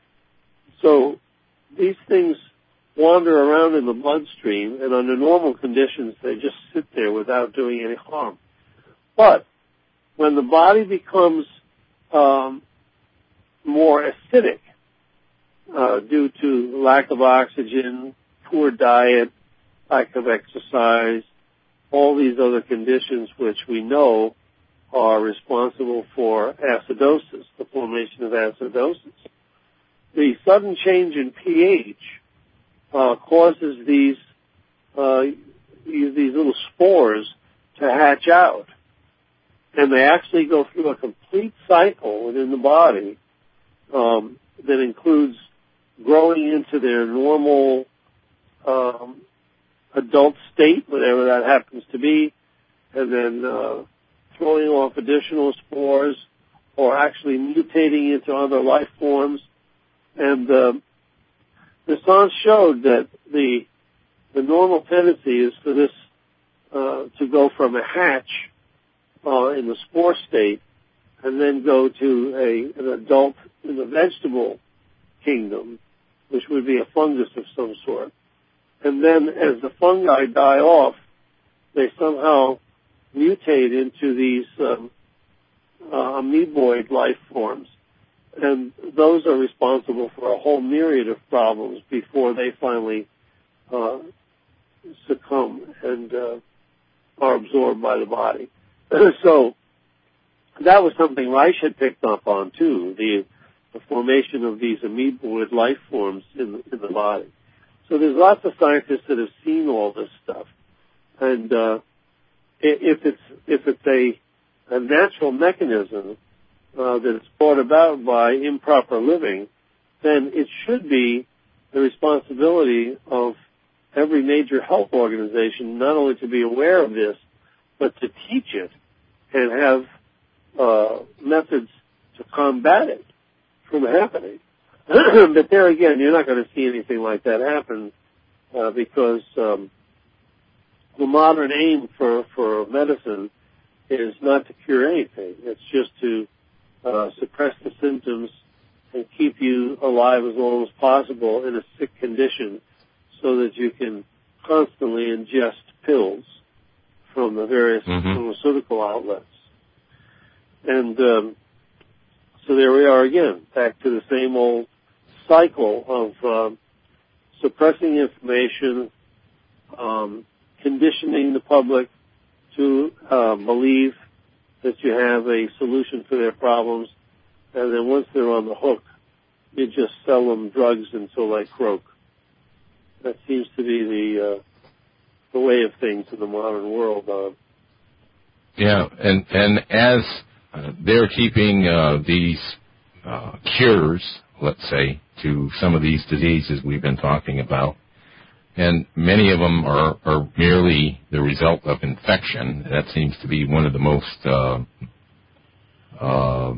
So these things wander around in the bloodstream, and under normal conditions, they just sit there without doing any harm. But when the body becomes um, more acidic uh, due to lack of oxygen, poor diet, lack of exercise, all these other conditions which we know are responsible for acidosis, the formation of acidosis, the sudden change in pH Uh, causes these uh, these little spores to hatch out, and they actually go through a complete cycle within the body um, that includes growing into their normal um, adult state, whatever that happens to be, and then uh, throwing off additional spores, or actually mutating into other life forms, and uh, the science showed that the the normal tendency is for this uh, to go from a hatch uh, in the spore state and then go to a an adult in the vegetable kingdom, which would be a fungus of some sort. And then as the fungi die off, they somehow mutate into these um, uh, amoeboid life forms. And those are responsible for a whole myriad of problems before they finally uh, succumb and uh, are absorbed by the body. So that was something Reich had picked up on too, the, the formation of these amoeboid life forms in, in the body. So there's lots of scientists that have seen all this stuff, and uh, if it's if it's a a natural mechanism uh, that is brought about by improper living, then it should be the responsibility of every major health organization not only to be aware of this, but to teach it and have uh, methods to combat it from happening. But there again, you're not going to see anything like that happen uh, because um, the modern aim for, for medicine is not to cure anything. It's just to uh, suppress the symptoms and keep you alive as long as possible in a sick condition so that you can constantly ingest pills from the various mm-hmm. pharmaceutical outlets. And um, so there we are again, back to the same old cycle of um, suppressing information, um, conditioning the public to uh, believe that you have a solution for their problems, and then once they're on the hook, you just sell them drugs until they croak. That seems to be the uh, the way of things in the modern world. Uh, yeah, and and as uh, they're keeping uh, these uh, cures, let's say, to some of these diseases we've been talking about, and many of them are, are merely the result of infection. That seems to be one of the most uh, uh,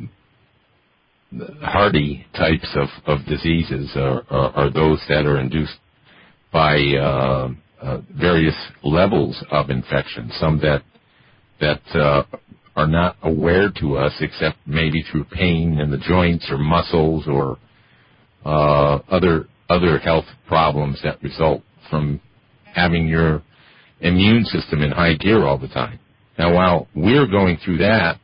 hardy types of, of diseases are, are, are those that are induced by uh, uh, various levels of infection, some that that uh, are not aware to us except maybe through pain in the joints or muscles or uh, other other health problems that result from having your immune system in high gear all the time. Now, while we're going through that,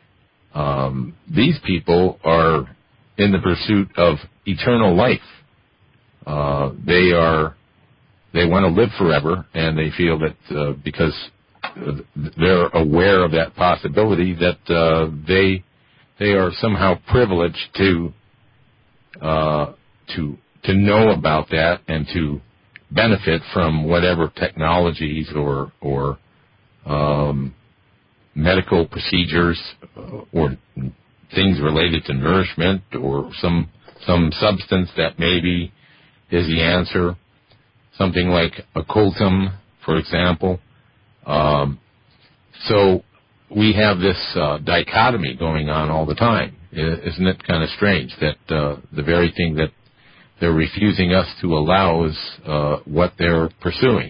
um, these people are in the pursuit of eternal life. Uh, they are they want to live forever, and they feel that uh, because they're aware of that possibility, that uh, they they are somehow privileged to uh, to to know about that and to benefit from whatever technologies or or um, medical procedures or things related to nourishment or some some substance that maybe is the answer. Something like occultum, for example. Um, so we have this uh, dichotomy going on all the time. Isn't it kind of strange that uh, the very thing that they're refusing us to allow is uh, what they're pursuing?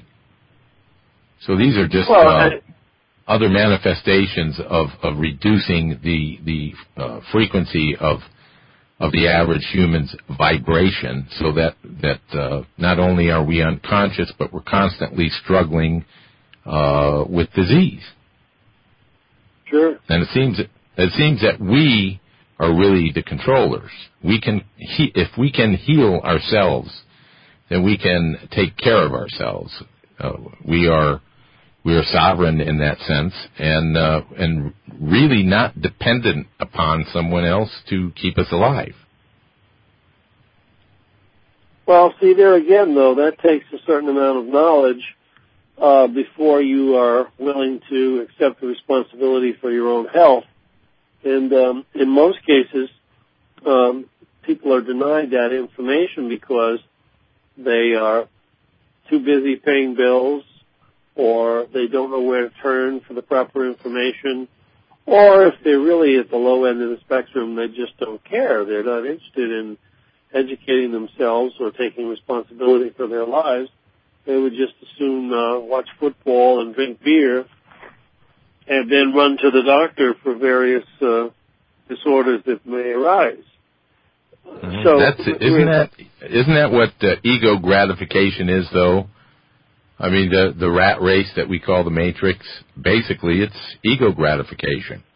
So these are just well, uh, I, other manifestations of, of reducing the the uh, frequency of of the average human's vibration, so that that uh, not only are we unconscious, but we're constantly struggling uh, with disease. Sure. And it seems it seems that we are really the controllers. We can he, if we can heal ourselves, then we can take care of ourselves. Uh, we are we are sovereign in that sense, and uh, and really not dependent upon someone else to keep us alive. Well, see, there again, though, that takes a certain amount of knowledge uh, before you are willing to accept the responsibility for your own health. And um, in most cases, um, people are denied that information because they are too busy paying bills, or they don't know where to turn for the proper information, or if they're really at the low end of the spectrum, they just don't care. They're not interested in educating themselves or taking responsibility for their lives. They would just as soon uh, watch football and drink beer and then run to the doctor for various uh, disorders that may arise. Mm-hmm. So, That's, isn't that isn't that what uh, ego gratification is, though? I mean, the the rat race that we call the Matrix, basically, it's ego gratification.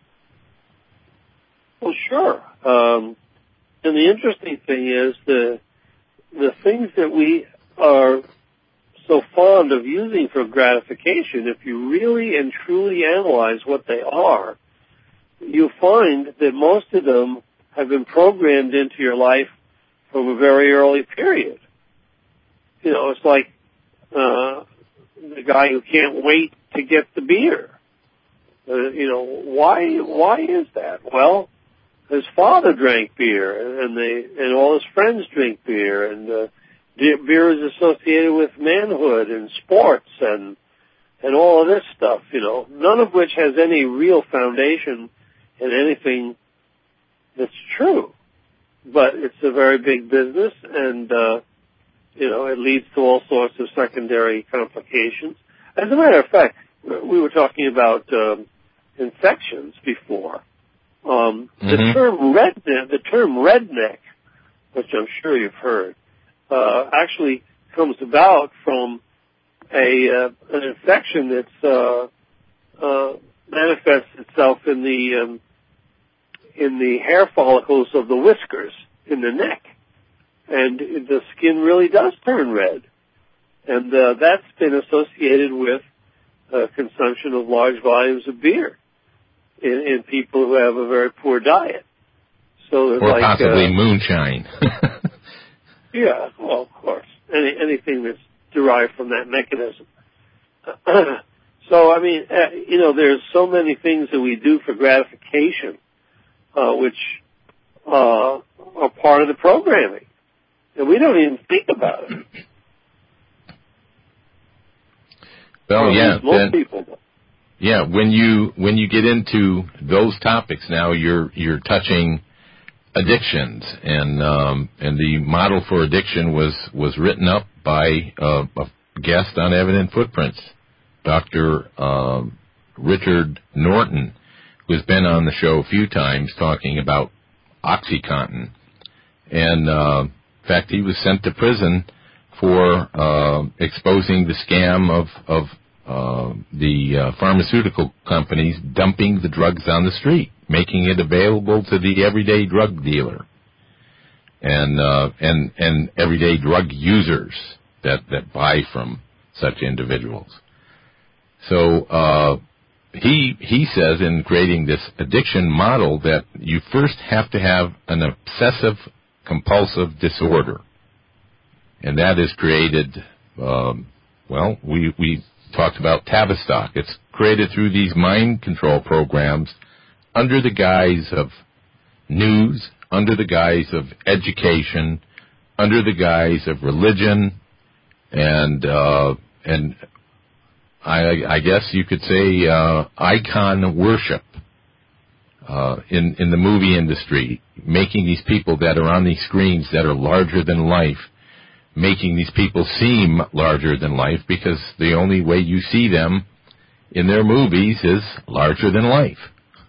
Well, sure. Um, and the interesting thing is the the things that we are so fond of using for gratification, if you really and truly analyze what they are, you find that most of them have been programmed into your life from a very early period. You know, it's like uh, the guy who can't wait to get the beer. Uh, you know, why why is that? Well, his father drank beer, and they and all his friends drink beer, and uh, beer is associated with manhood and sports and and all of this stuff. You know, none of which has any real foundation in anything that's true. But it's a very big business, and uh, you know, it leads to all sorts of secondary complications. As a matter of fact, we were talking about um, infections before. Um, mm-hmm. The term redneck, the term redneck, which I'm sure you've heard, uh, actually comes about from a uh, an infection that's uh, uh, manifests itself in the um, in the hair follicles of the whiskers in the neck, and the skin really does turn red, and uh, that's been associated with uh, consumption of large volumes of beer in, in people who have a very poor diet. So or like, possibly uh, moonshine. Yeah, well, of course, Any, anything that's derived from that mechanism. So, I mean, uh, you know, there's so many things that we do for gratification, uh, which uh, are part of the programming, and we don't even think about it. Well, yeah, most then, people do. Yeah, when you when you get into those topics now, you're you're touching addictions, and um, and the model for addiction was was written up by uh, a guest on Evident Footprints, Doctor Um, Richard Norton, who's been on the show a few times talking about OxyContin, and uh, in fact, he was sent to prison for uh, exposing the scam of of uh, the uh, pharmaceutical companies dumping the drugs on the street, making it available to the everyday drug dealer and uh, and and everyday drug users that, that buy from such individuals. So uh, he he says in creating this addiction model that you first have to have an obsessive compulsive disorder, and that is created. Um, well, we we talked about Tavistock. It's created through these mind control programs under the guise of news, under the guise of education, under the guise of religion, and uh, and I, I guess you could say uh, icon worship uh, in in the movie industry, making these people that are on these screens that are larger than life, making these people seem larger than life because the only way you see them in their movies is larger than life.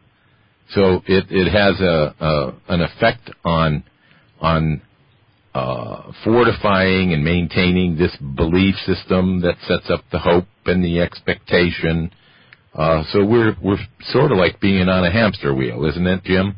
So it, it has a, a an effect on on uh, fortifying and maintaining this belief system that sets up the hope and the expectation. Uh, so we're we're sort of like being on a hamster wheel, isn't it, Jim?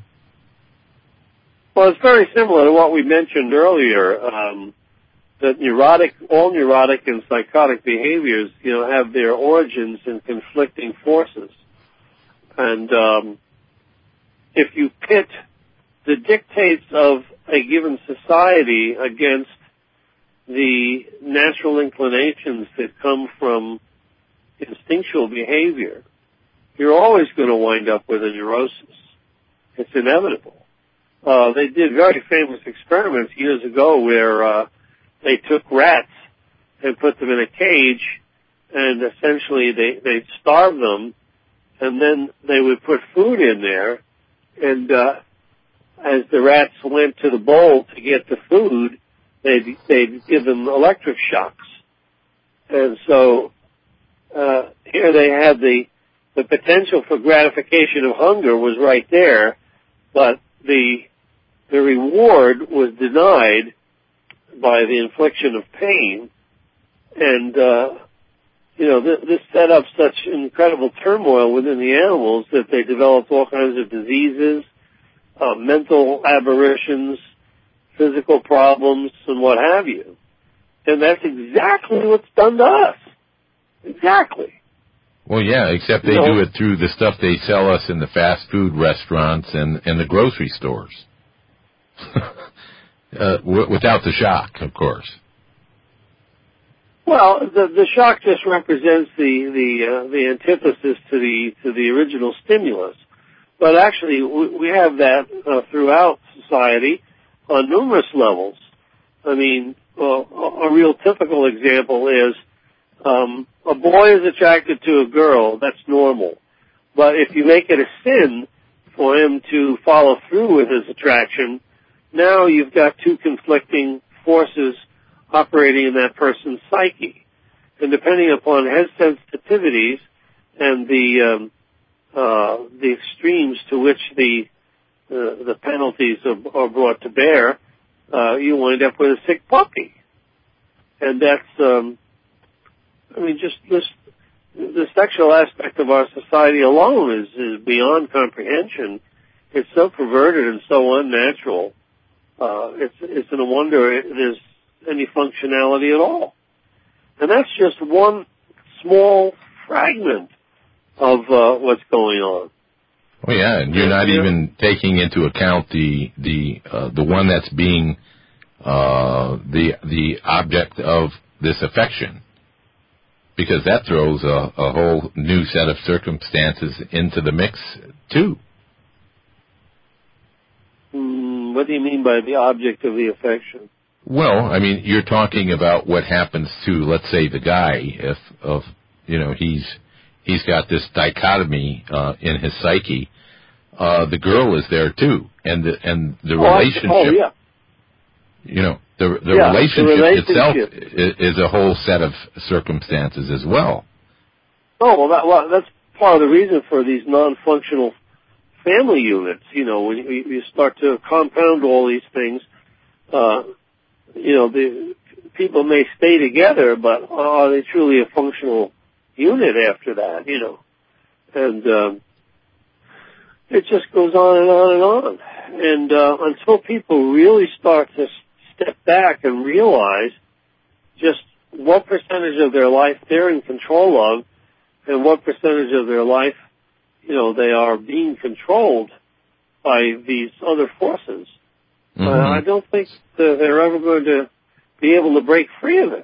Well, it's very similar to what we mentioned earlier. Um, that neurotic, all neurotic and psychotic behaviors, you know, have their origins in conflicting forces, and um, if you pit the dictates of a given society against the natural inclinations that come from instinctual behavior, you're always going to wind up with a neurosis. It's inevitable. Uh, they did very famous experiments years ago where uh, they took rats and put them in a cage, and essentially they, they'd starve them, and then they would put food in there, and uh, as the rats went to the bowl to get the food, they'd, they'd give them electric shocks. And so uh, here they had the, the potential for gratification of hunger was right there, but the the reward was denied by the infliction of pain. And, uh, you know, th- this set up such incredible turmoil within the animals that they developed all kinds of diseases, uh, mental aberrations, physical problems, and what have you. And that's exactly what's done to us. Exactly. Well, yeah, except they you know, do it through the stuff they sell us in the fast food restaurants and, and the grocery stores. uh, w- without the shock, of course. Well, the the shock just represents the the uh, the antithesis to the to the original stimulus. But actually, we, we have that uh, throughout society on numerous levels. I mean, well, a real typical example is um, a boy is attracted to a girl. That's normal. But if you make it a sin for him to follow through with his attraction, now you've got two conflicting forces operating in that person's psyche. And depending upon his sensitivities and the um, uh, the extremes to which the uh, the penalties are, are brought to bear, uh, you wind up with a sick puppy. And that's, um, I mean, just this the sexual aspect of our society alone is, is beyond comprehension. It's so perverted and so unnatural. Uh, it's it's no wonder there's any functionality at all. And that's just one small fragment of uh, what's going on. Oh yeah, and you're not yeah. even taking into account the the uh, the one that's being uh, the the object of this affection, because that throws a, a whole new set of circumstances into the mix too. Mm, what do you mean by the object of the affection? Well, I mean, you're talking about what happens to, let's say, the guy, if, of, you know, he's, he's got this dichotomy, uh, in his psyche. Uh, the girl is there too. And the, and the oh, relationship, oh, yeah. you know, the, the, yeah, relationship the relationship itself is, is a whole set of circumstances as well. Oh, well, that, well, that's part of the reason for these non-functional family units. You know, when you, you start to compound all these things, uh, you know, the people may stay together, but are they truly a functional unit after that, you know? And um, it just goes on and on and on. And uh, until people really start to step back and realize just what percentage of their life they're in control of and what percentage of their life, you know, they are being controlled by these other forces, Mm-hmm. Uh, I don't think that they're ever going to be able to break free of it.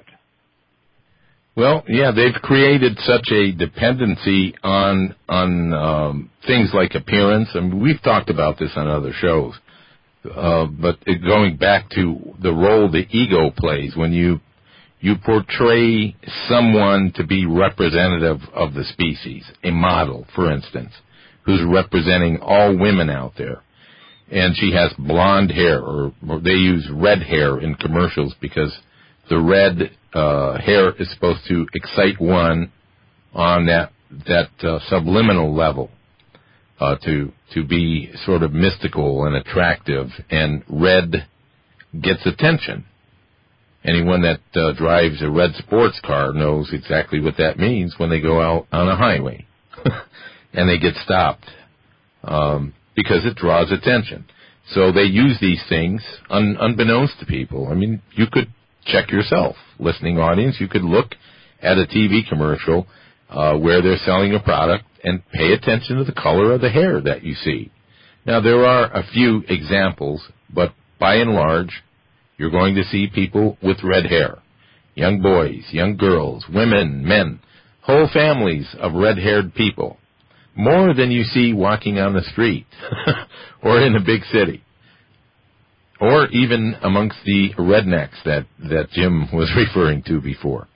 Well, yeah, they've created such a dependency on on um, things like appearance. I mean, we've talked about this on other shows, uh, but it, going back to the role the ego plays when you you portray someone to be representative of the species, a model, for instance, who's representing all women out there. And she has blonde hair, or, or they use red hair in commercials because the red uh, hair is supposed to excite one on that that uh, subliminal level, uh, to to be sort of mystical and attractive. And red gets attention. Anyone that uh, drives a red sports car knows exactly what that means when they go out on a highway and they get stopped. Um, because it draws attention. So they use these things un- unbeknownst to people. I mean, you could check yourself, listening audience. You could look at a T V commercial uh, where they're selling a product and pay attention to the color of the hair that you see. Now, there are a few examples, but by and large, you're going to see people with red hair. Young boys, young girls, women, men, whole families of red-haired people. More than you see walking on the street or in a big city, or even amongst the rednecks that, that Jim was referring to before.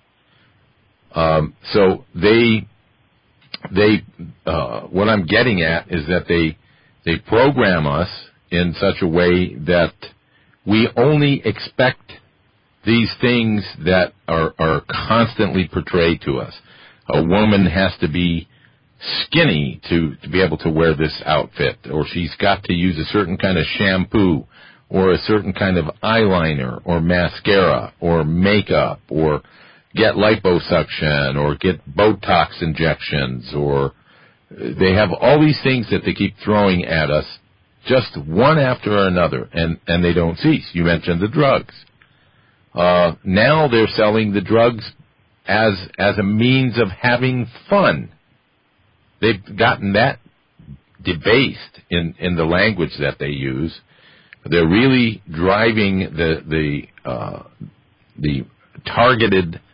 Um, so they, they, uh, what I'm getting at is that they, they program us in such a way that we only expect these things that are, are constantly portrayed to us. A woman has to be skinny to, to be able to wear this outfit, or she's got to use a certain kind of shampoo, or a certain kind of eyeliner, or mascara, or makeup, or get liposuction, or get Botox injections, or they have all these things that they keep throwing at us, just one after another, and, and they don't cease. You mentioned the drugs. Uh, now they're selling the drugs as as a means of having fun. They've gotten that debased in, in the language that they use. They're really driving the the uh, the targeted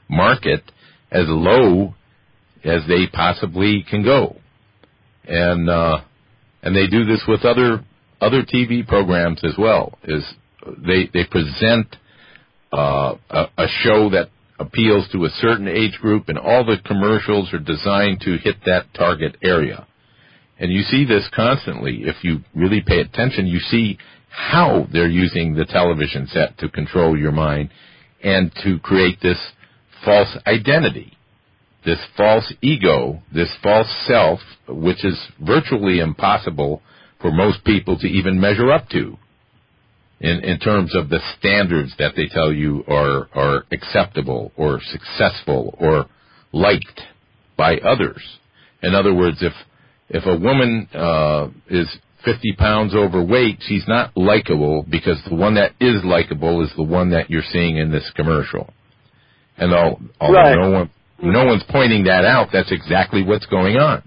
market as low as they possibly can go. And uh, and they do this with other other T V programs as well. Is they they present uh, a, a show that appeals to a certain age group, and all the commercials are designed to hit that target area. And you see this constantly. If you really pay attention, you see how they're using the television set to control your mind and to create this false identity, this false ego, this false self, which is virtually impossible for most people to even measure up to in, in terms of the standards that they tell you are, are acceptable or successful or liked by others. In other words, if if a woman uh, is fifty pounds overweight, she's not likable because the one that is likable is the one that you're seeing in this commercial. And although right. no one, no one's pointing that out, that's exactly what's going on.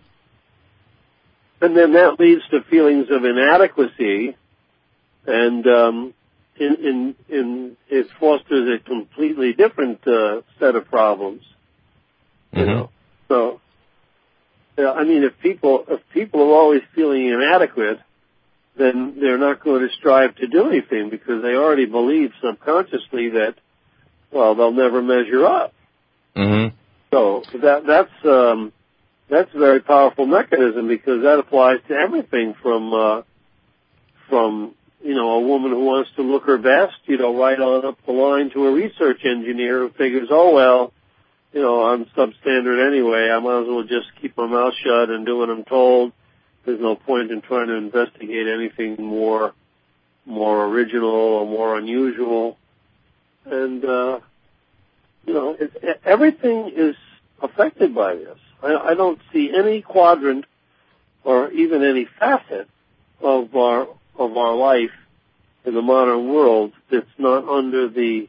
And then that leads to feelings of inadequacy, and um, in, in, in, it fosters a completely different uh, set of problems. You Mm-hmm. know, so. Yeah, I mean, if people if people are always feeling inadequate, then they're not going to strive to do anything because they already believe subconsciously that, well, they'll never measure up. Mm-hmm. So that that's um, that's a very powerful mechanism because that applies to everything from uh, from you know a woman who wants to look her best, you know, right on up the line to a research engineer who figures, oh well. You know, I'm substandard anyway. I might as well just keep my mouth shut and do what I'm told. There's no point in trying to investigate anything more, more original or more unusual. And, uh, you know, it, it, everything is affected by this. I, I don't see any quadrant or even any facet of our, of our life in the modern world that's not under the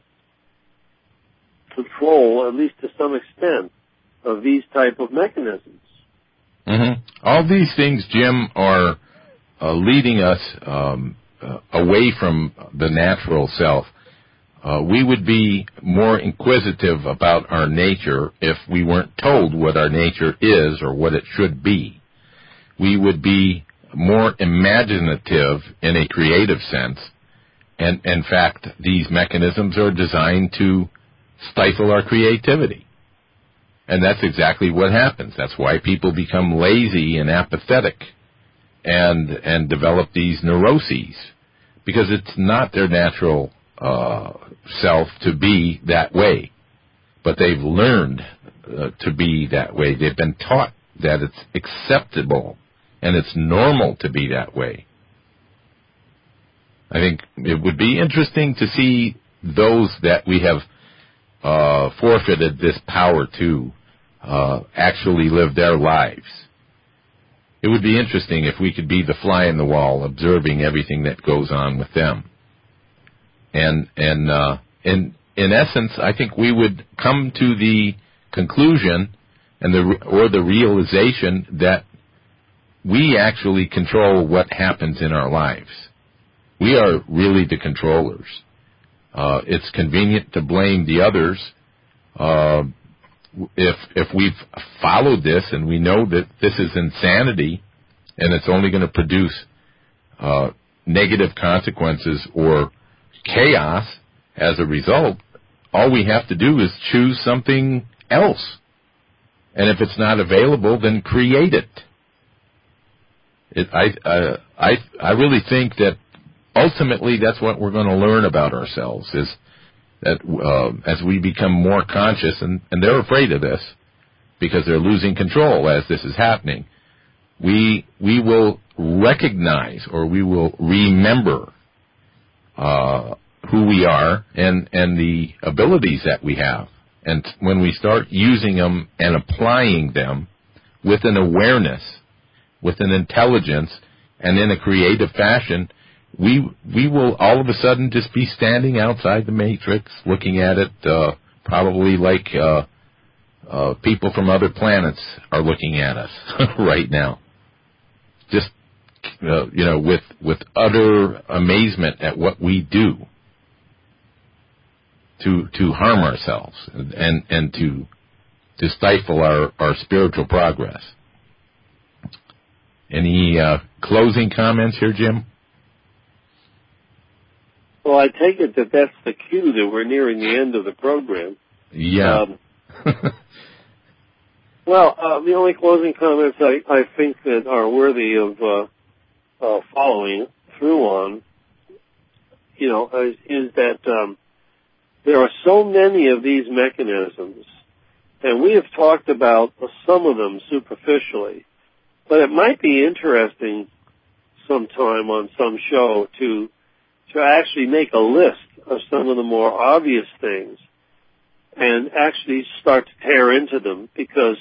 control, at least to some extent, of these type of mechanisms. Mm-hmm. All these things, Jim, are uh, leading us um, uh, away from the natural self. Uh, we would be more inquisitive about our nature if we weren't told what our nature is or what it should be. We would be more imaginative in a creative sense. And, in fact, these mechanisms are designed to stifle our creativity. And that's exactly what happens. That's why people become lazy and apathetic and and develop these neuroses, because it's not their natural uh, self to be that way. But they've learned uh, to be that way. They've been taught that it's acceptable and it's normal to be that way. I think it would be interesting to see those that we have Uh, forfeited this power to uh, actually live their lives. It would be interesting if we could be the fly in the wall, observing everything that goes on with them. And and uh, in in essence, I think we would come to the conclusion and the or the realization that we actually control what happens in our lives. We are really the controllers. Uh, it's convenient to blame the others. Uh, if if we've followed this and we know that this is insanity and it's only going to produce uh, negative consequences or chaos as a result, all we have to do is choose something else. And if it's not available, then create it. it I, uh, I I really think that ultimately, that's what we're going to learn about ourselves, is that uh, as we become more conscious, and, and they're afraid of this because they're losing control as this is happening, we we will recognize or we will remember uh, who we are and, and the abilities that we have. And when we start using them and applying them with an awareness, with an intelligence, and in a creative fashion, we we will all of a sudden just be standing outside the matrix, looking at it uh, probably like uh, uh, people from other planets are looking at us right now. Just uh, you know, with with utter amazement at what we do. to to harm ourselves and and to to stifle our, our spiritual progress. Any uh, closing comments here, Jim? Well, I take it that that's the cue that we're nearing the end of the program. Yeah. Um, well, uh, the only closing comments I, I think that are worthy of uh, uh, following through on, you know, is, is that um, there are so many of these mechanisms, and we have talked about some of them superficially, but it might be interesting sometime on some show to to actually make a list of some of the more obvious things and actually start to tear into them, because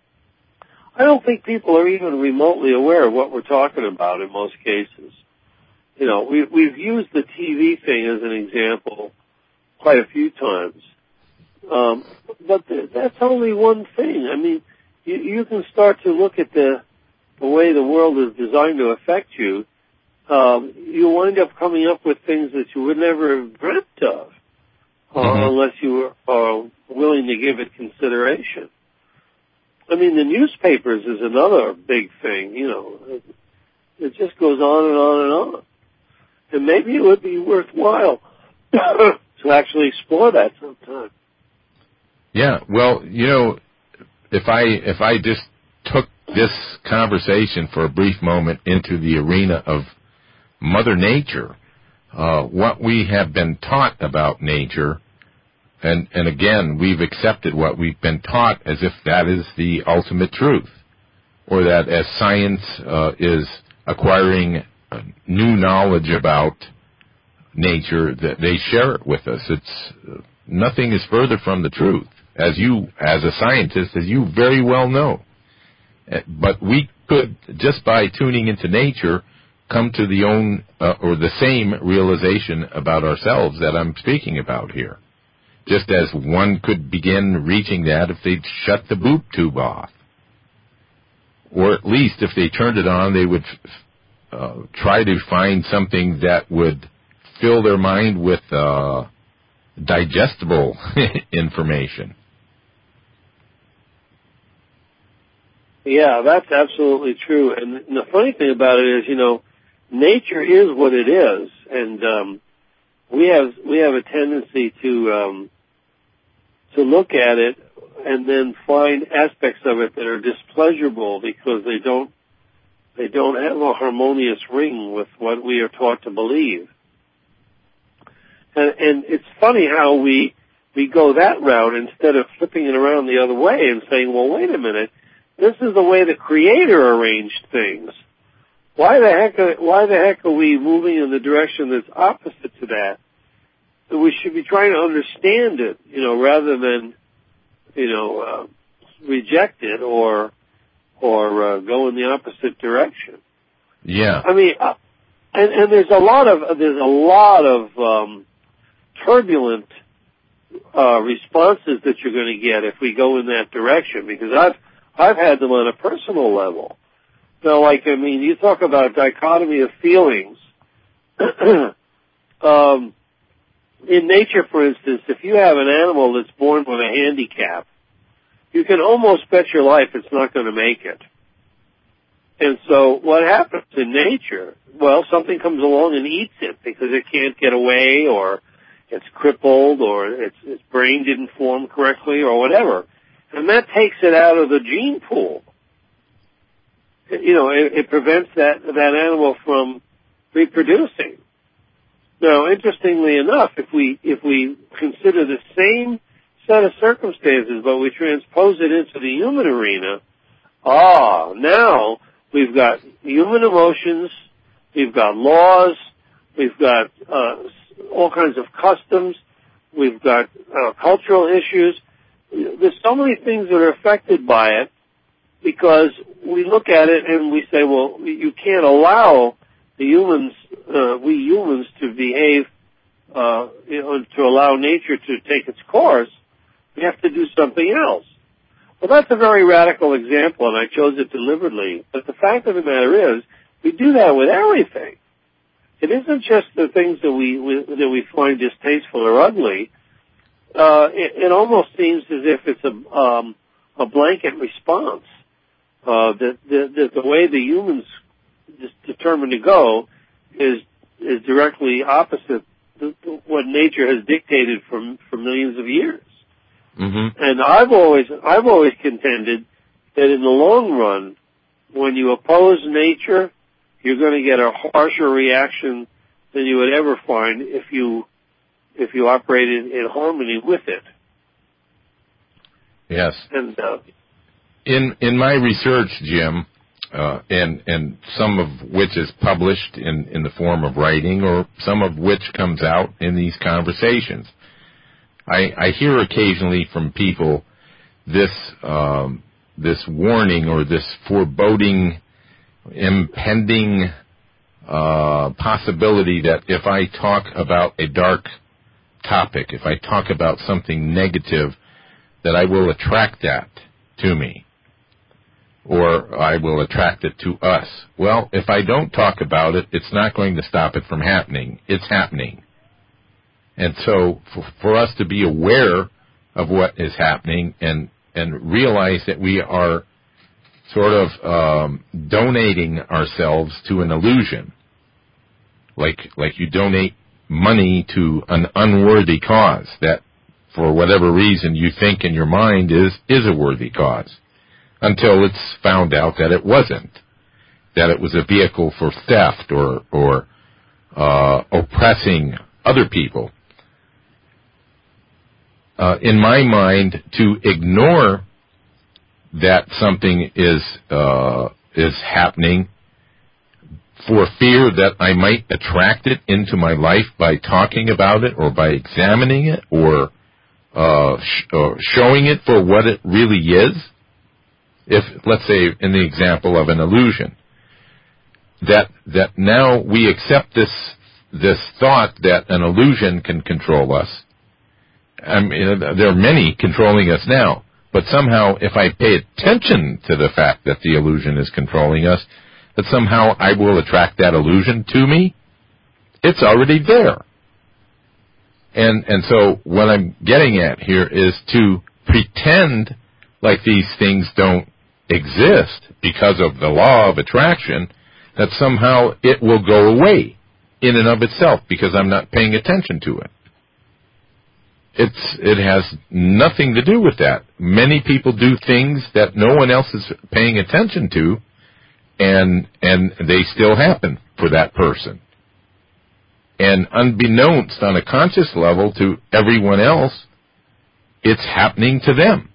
I don't think people are even remotely aware of what we're talking about in most cases. You know, we, we've used the T V thing as an example quite a few times. Um, but th- that's only one thing. I mean, you, you can start to look at the, the way the world is designed to affect you. Um, you wind up coming up with things that you would never have dreamt of, uh, mm-hmm. unless you are willing to give it consideration. I mean, the newspapers is another big thing, you know. It, it just goes on and on and on. And maybe it would be worthwhile to actually explore that sometime. Yeah, well, you know, if I if I just took this conversation for a brief moment into the arena of Mother Nature, uh, what we have been taught about nature, and, and again, we've accepted what we've been taught as if that is the ultimate truth, or that as science uh, is acquiring new knowledge about nature, that they share it with us. It's uh, nothing is further from the truth, as you, as a scientist, as you very well know. But we could, just by tuning into nature, come to the own uh, or the same realization about ourselves that I'm speaking about here. Just as one could begin reaching that if they'd shut the boob tube off. Or at least if they turned it on, they would uh, try to find something that would fill their mind with uh, digestible information. Yeah, that's absolutely true. And the funny thing about it is, you know, nature is what it is, and um, we have we have a tendency to um, to look at it and then find aspects of it that are displeasurable because they don't they don't have a harmonious ring with what we are taught to believe. And, and it's funny how we we go that route instead of flipping it around the other way and saying, well, wait a minute, this is the way the Creator arranged things. Why the heck are, why the heck are we moving in the direction that's opposite to that? We should be trying to understand it, you know, rather than, you know, uh, reject it or or uh, go in the opposite direction. Yeah. I mean, uh, and, and there's a lot of there's a lot of um, turbulent uh, responses that you're going to get if we go in that direction, because I've I've had them on a personal level. So, like, I mean, you talk about dichotomy of feelings. um, in nature, for instance, if you have an animal that's born with a handicap, you can almost bet your life it's not going to make it. And so what happens in nature? Well, something comes along and eats it because it can't get away, or it's crippled, or its, its brain didn't form correctly, or whatever. And that takes it out of the gene pool. You know, it, it prevents that that animal from reproducing. Now, interestingly enough, if we if we consider the same set of circumstances, but we transpose it into the human arena, ah, now we've got human emotions, we've got laws, we've got uh, all kinds of customs, we've got uh, cultural issues. There's so many things that are affected by it, because we look at it and we say, well, you can't allow the humans, uh, we humans, to behave, uh, you know, to allow nature to take its course. We have to do something else. Well, that's a very radical example, and I chose it deliberately. But the fact of the matter is, we do that with everything. It isn't just the things that we, we that we find distasteful or ugly. uh, it, it almost seems as if it's a, um, a blanket response, uh, that, that, that the way the humans is determined to go is, is directly opposite to what nature has dictated for, for millions of years. Mm-hmm. And I've always, I've always contended that in the long run, when you oppose nature, you're going to get a harsher reaction than you would ever find if you, if you operated in harmony with it. Yes. And, uh, in, in my research, Jim, uh, and, and some of which is published in, in the form of writing or some of which comes out in these conversations, I, I hear occasionally from people this, um, this warning or this foreboding, impending uh, possibility that if I talk about a dark topic, if I talk about something negative, that I will attract that to me, or I will attract it to us. Well, if I don't talk about it, it's not going to stop it from happening. It's happening. And so for, for us to be aware of what is happening and and realize that we are sort of um, donating ourselves to an illusion, like like you donate money to an unworthy cause that, for whatever reason, you think in your mind is is a worthy cause, until it's found out that it wasn't, that it was a vehicle for theft or or uh, oppressing other people. Uh, in my mind, to ignore that something is uh, is happening for fear that I might attract it into my life by talking about it or by examining it or, uh, sh- or showing it for what it really is. If, let's say, in the example of an illusion, that that now we accept this this thought that an illusion can control us. I mean, there are many controlling us now, but somehow if I pay attention to the fact that the illusion is controlling us, that somehow I will attract that illusion to me, it's already there. And and so what I'm getting at here is to pretend like these things don't exist because of the law of attraction, that somehow it will go away in and of itself because I'm not paying attention to it. It's, it has nothing to do with that. Many people do things that no one else is paying attention to, and and they still happen for that person. And unbeknownst on a conscious level to everyone else, it's happening to them.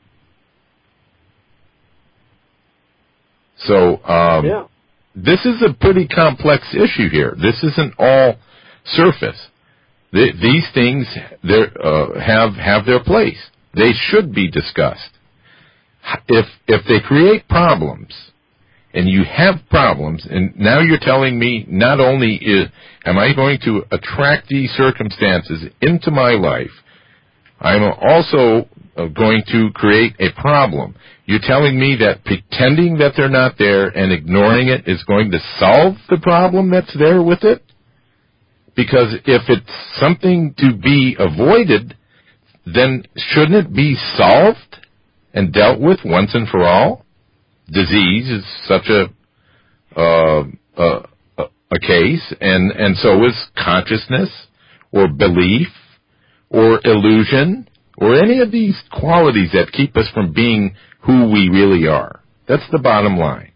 So um, yeah. this is a pretty complex issue here. This isn't all surface. These things uh, have have their place. They should be discussed. If if they create problems, and you have problems, and now you're telling me not only is, am I going to attract these circumstances into my life, I'm also going to create a problem. You're telling me that pretending that they're not there and ignoring it is going to solve the problem that's there with it? Because if it's something to be avoided, then shouldn't it be solved and dealt with once and for all? Disease is such a uh, a, a case, and, and so is consciousness or belief or illusion or any of these qualities that keep us from being who we really are. That's the bottom line.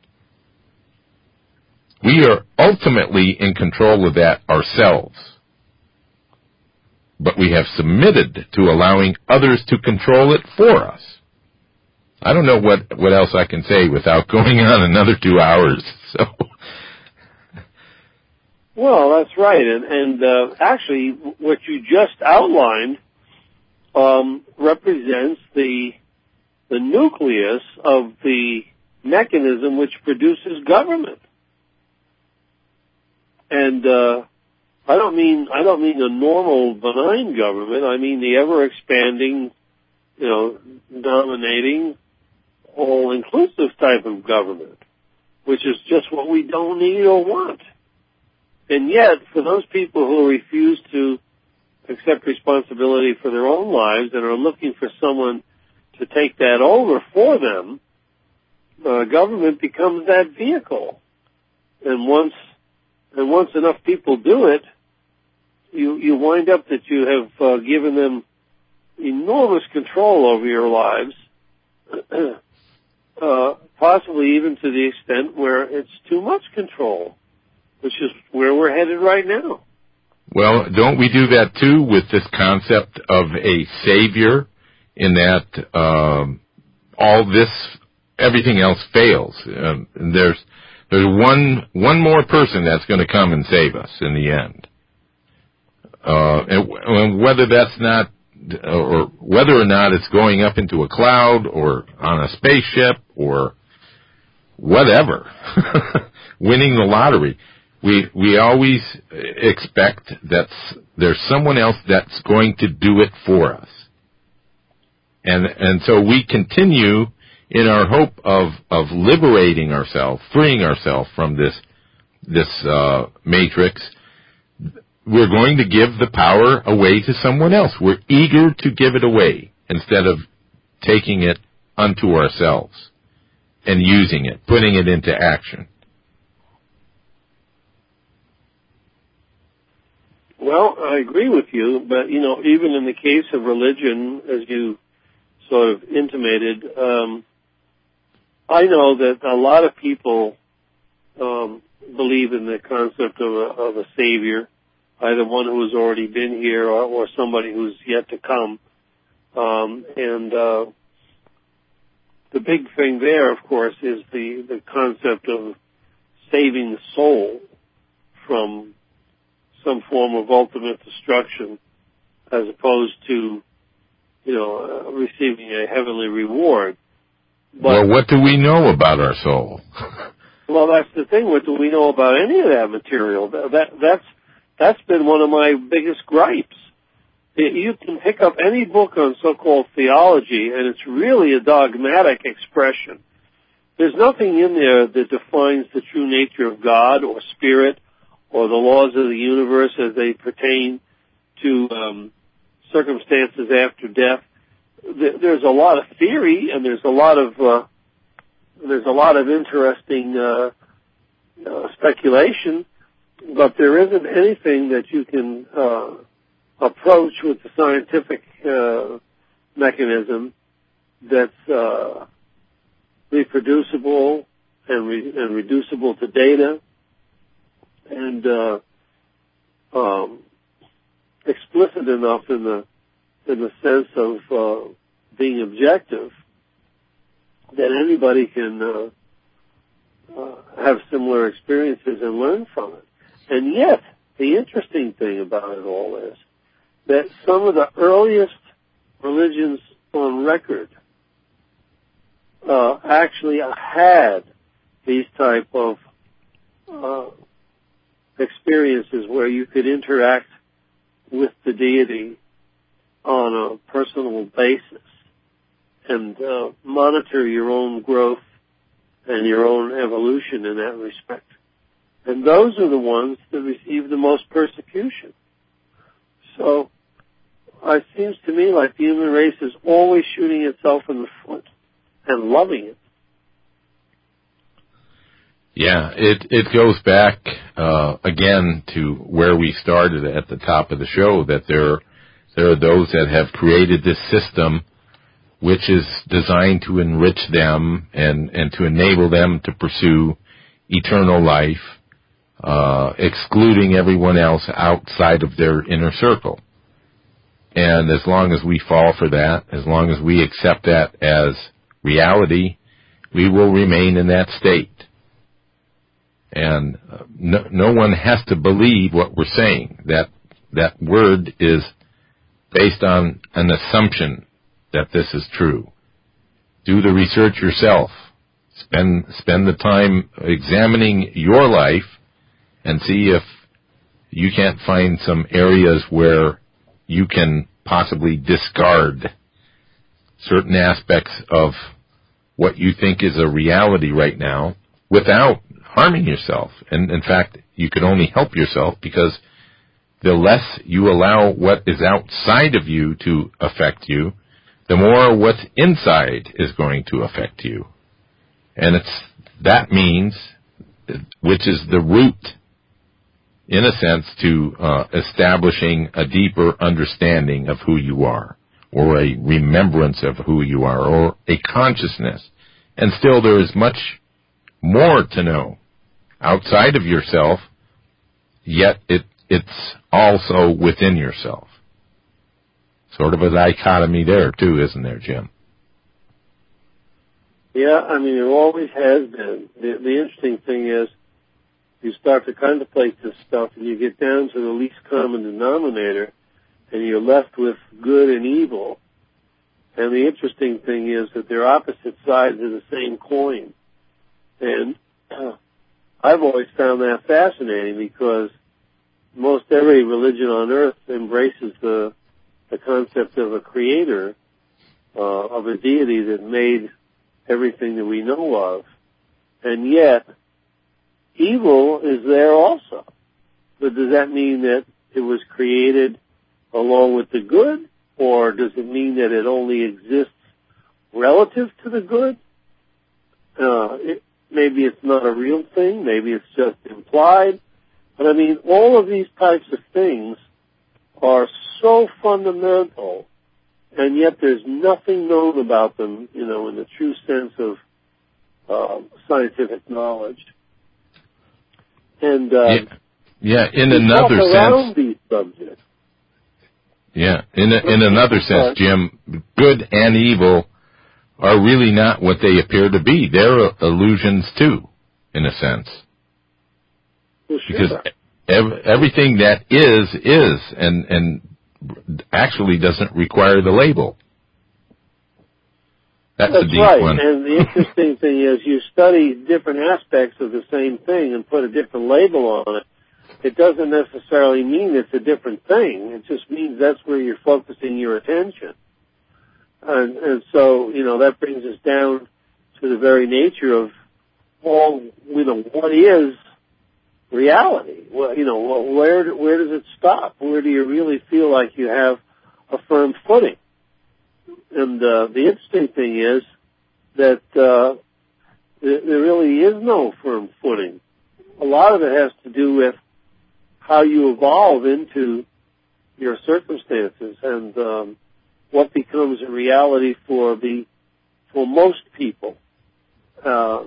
We are ultimately in control of that ourselves. But we have submitted to allowing others to control it for us. I don't know what, what else I can say without going on another two hours. So, well, that's right. And, and uh, actually, what you just outlined um, represents the the nucleus of the mechanism which produces government. And uh, I don't mean I don't mean the normal benign government. I mean the ever expanding, you know, dominating, all inclusive type of government, which is just what we don't need or want. And yet, for those people who refuse to accept responsibility for their own lives and are looking for someone to take that over for them, uh, government becomes that vehicle. And once and once enough people do it, you you wind up that you have uh, given them enormous control over your lives, uh, possibly even to the extent where it's too much control, which is where we're headed right now. Well, don't we do that too with this concept of a savior, in that um, all this, everything else fails? Um, and there's there's one one more person that's going to come and save us in the end, uh, and, and whether that's not, or whether or not it's going up into a cloud or on a spaceship or whatever, winning the lottery. We we always expect that there's someone else that's going to do it for us. And and so we continue in our hope of, of liberating ourselves, freeing ourselves from this this uh, matrix. We're going to give the power away to someone else. We're eager to give it away instead of taking it unto ourselves and using it, putting it into action. Well, I agree with you, but, you know, even in the case of religion, as you sort of intimated, um, I know that a lot of people um, believe in the concept of a, of a savior, either one who has already been here or, or somebody who's yet to come. Um, and uh, the big thing there, of course, is the, the concept of saving the soul from some form of ultimate destruction, as opposed to, you know, uh, receiving a heavenly reward. But, well, what do we know about our soul? Well, that's the thing. What do we know about any of that material? That, that that's that's been one of my biggest gripes. You can pick up any book on so-called theology, and it's really a dogmatic expression. There's nothing in there that defines the true nature of God or spirit or the laws of the universe as they pertain to um, circumstances after death. There's a lot of theory, and there's a lot of uh, there's a lot of interesting uh, uh, speculation, but there isn't anything that you can uh, approach with the scientific uh, mechanism that's uh, reproducible and, re- and reducible to data, and uh, um, explicit enough in the in the sense of uh, being objective that anybody can uh, uh, have similar experiences and learn from it. And yet, the interesting thing about it all is that some of the earliest religions on record uh, actually had these type of uh, experiences where you could interact with the deity on a personal basis and uh, monitor your own growth and your own evolution in that respect. And those are the ones that receive the most persecution. So it seems to me like the human race is always shooting itself in the foot and loving it. Yeah, it it goes back uh, again to where we started at the top of the show, that there there are those that have created this system which is designed to enrich them and, and to enable them to pursue eternal life, uh, excluding everyone else outside of their inner circle. And as long as we fall for that, as long as we accept that as reality, we will remain in that state. And no, no one has to believe what we're saying. That that word is based on an assumption that this is true. Do the research yourself. Spend spend the time examining your life and see if you can't find some areas where you can possibly discard certain aspects of what you think is a reality right now without harming yourself. And in fact, you can only help yourself because the less you allow what is outside of you to affect you, the more what's inside is going to affect you. And it's that means, which is the root, in a sense, to uh, establishing a deeper understanding of who you are, or a remembrance of who you are, or a consciousness. And still there is much more to know outside of yourself, yet it it's also within yourself. Sort of a dichotomy there, too, isn't there, Jim? Yeah, I mean, it always has been. The, the interesting thing is you start to contemplate this stuff and you get down to the least common denominator and you're left with good and evil. And the interesting thing is that they're opposite sides of the same coin. And uh, I've always found that fascinating because most every religion on earth embraces the the concept of a creator, uh, of a deity that made everything that we know of. And yet, evil is there also. But does that mean that it was created along with the good? Or does it mean that it only exists relative to the good? Uh, it, maybe it's not a real thing. Maybe it's just implied. But I mean, all of these types of things are so fundamental, and yet there's nothing known about them, you know, in the true sense of uh, scientific knowledge. And uh, yeah, yeah, in another talk around sense, these subjects. Yeah, in a, in another sense, Jim, good and evil are really not what they appear to be. They're illusions too, in a sense. Well, sure. Because ev- everything that is, is, and, and actually doesn't require the label. That's, That's a deep right. one. And the interesting thing is you study different aspects of the same thing and put a different label on it. It doesn't necessarily mean it's a different thing. It just means that's where you're focusing your attention. And, and so, you know, that brings us down to the very nature of, well, you know, what is reality? Well, you know, where where does it stop? Where do you really feel like you have a firm footing? And uh, the interesting thing is that uh, there, there really is no firm footing. A lot of it has to do with how you evolve into your circumstances and um, what becomes a reality for the for most people. Uh,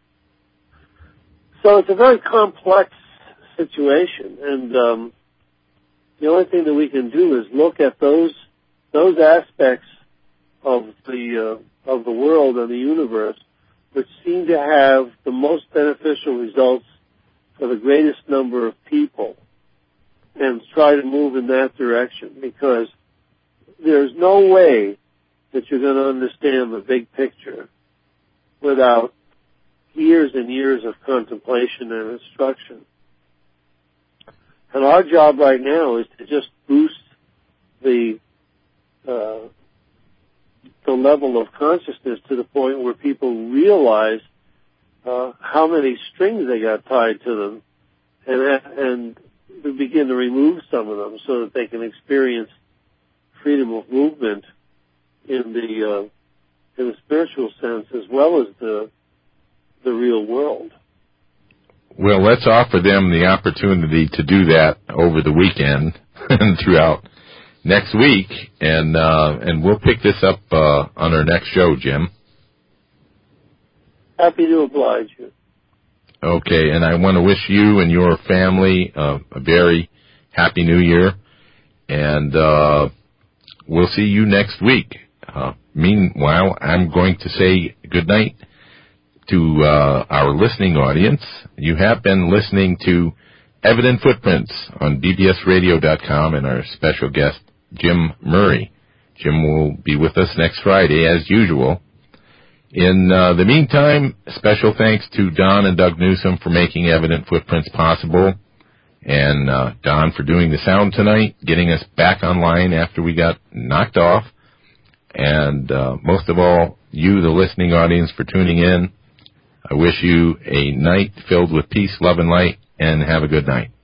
so it's a very complex situation, and um, the only thing that we can do is look at those those aspects of the uh, of the world and the universe which seem to have the most beneficial results for the greatest number of people, and try to move in that direction, because there's no way that you're going to understand the big picture without years and years of contemplation and instruction. And our job right now is to just boost the uh, the level of consciousness to the point where people realize uh, how many strings they got tied to them, and and to begin to remove some of them so that they can experience freedom of movement in the uh, in the spiritual sense as well as the the real world. Well, let's offer them the opportunity to do that over the weekend and throughout next week, and uh, and we'll pick this up uh, on our next show, Jim. Happy to oblige you. Okay, and I want to wish you and your family uh, a very happy New Year, and uh, we'll see you next week. Uh, meanwhile, I'm going to say good night to uh, our listening audience. You have been listening to Evident Footprints on B B S radio dot com and our special guest, Jim Murray. Jim will be with us next Friday, as usual. In uh, the meantime, special thanks to Don and Doug Newsom for making Evident Footprints possible, and uh, Don for doing the sound tonight, getting us back online after we got knocked off, and uh, most of all, you, the listening audience, for tuning in. I wish you a night filled with peace, love, and light, and have a good night.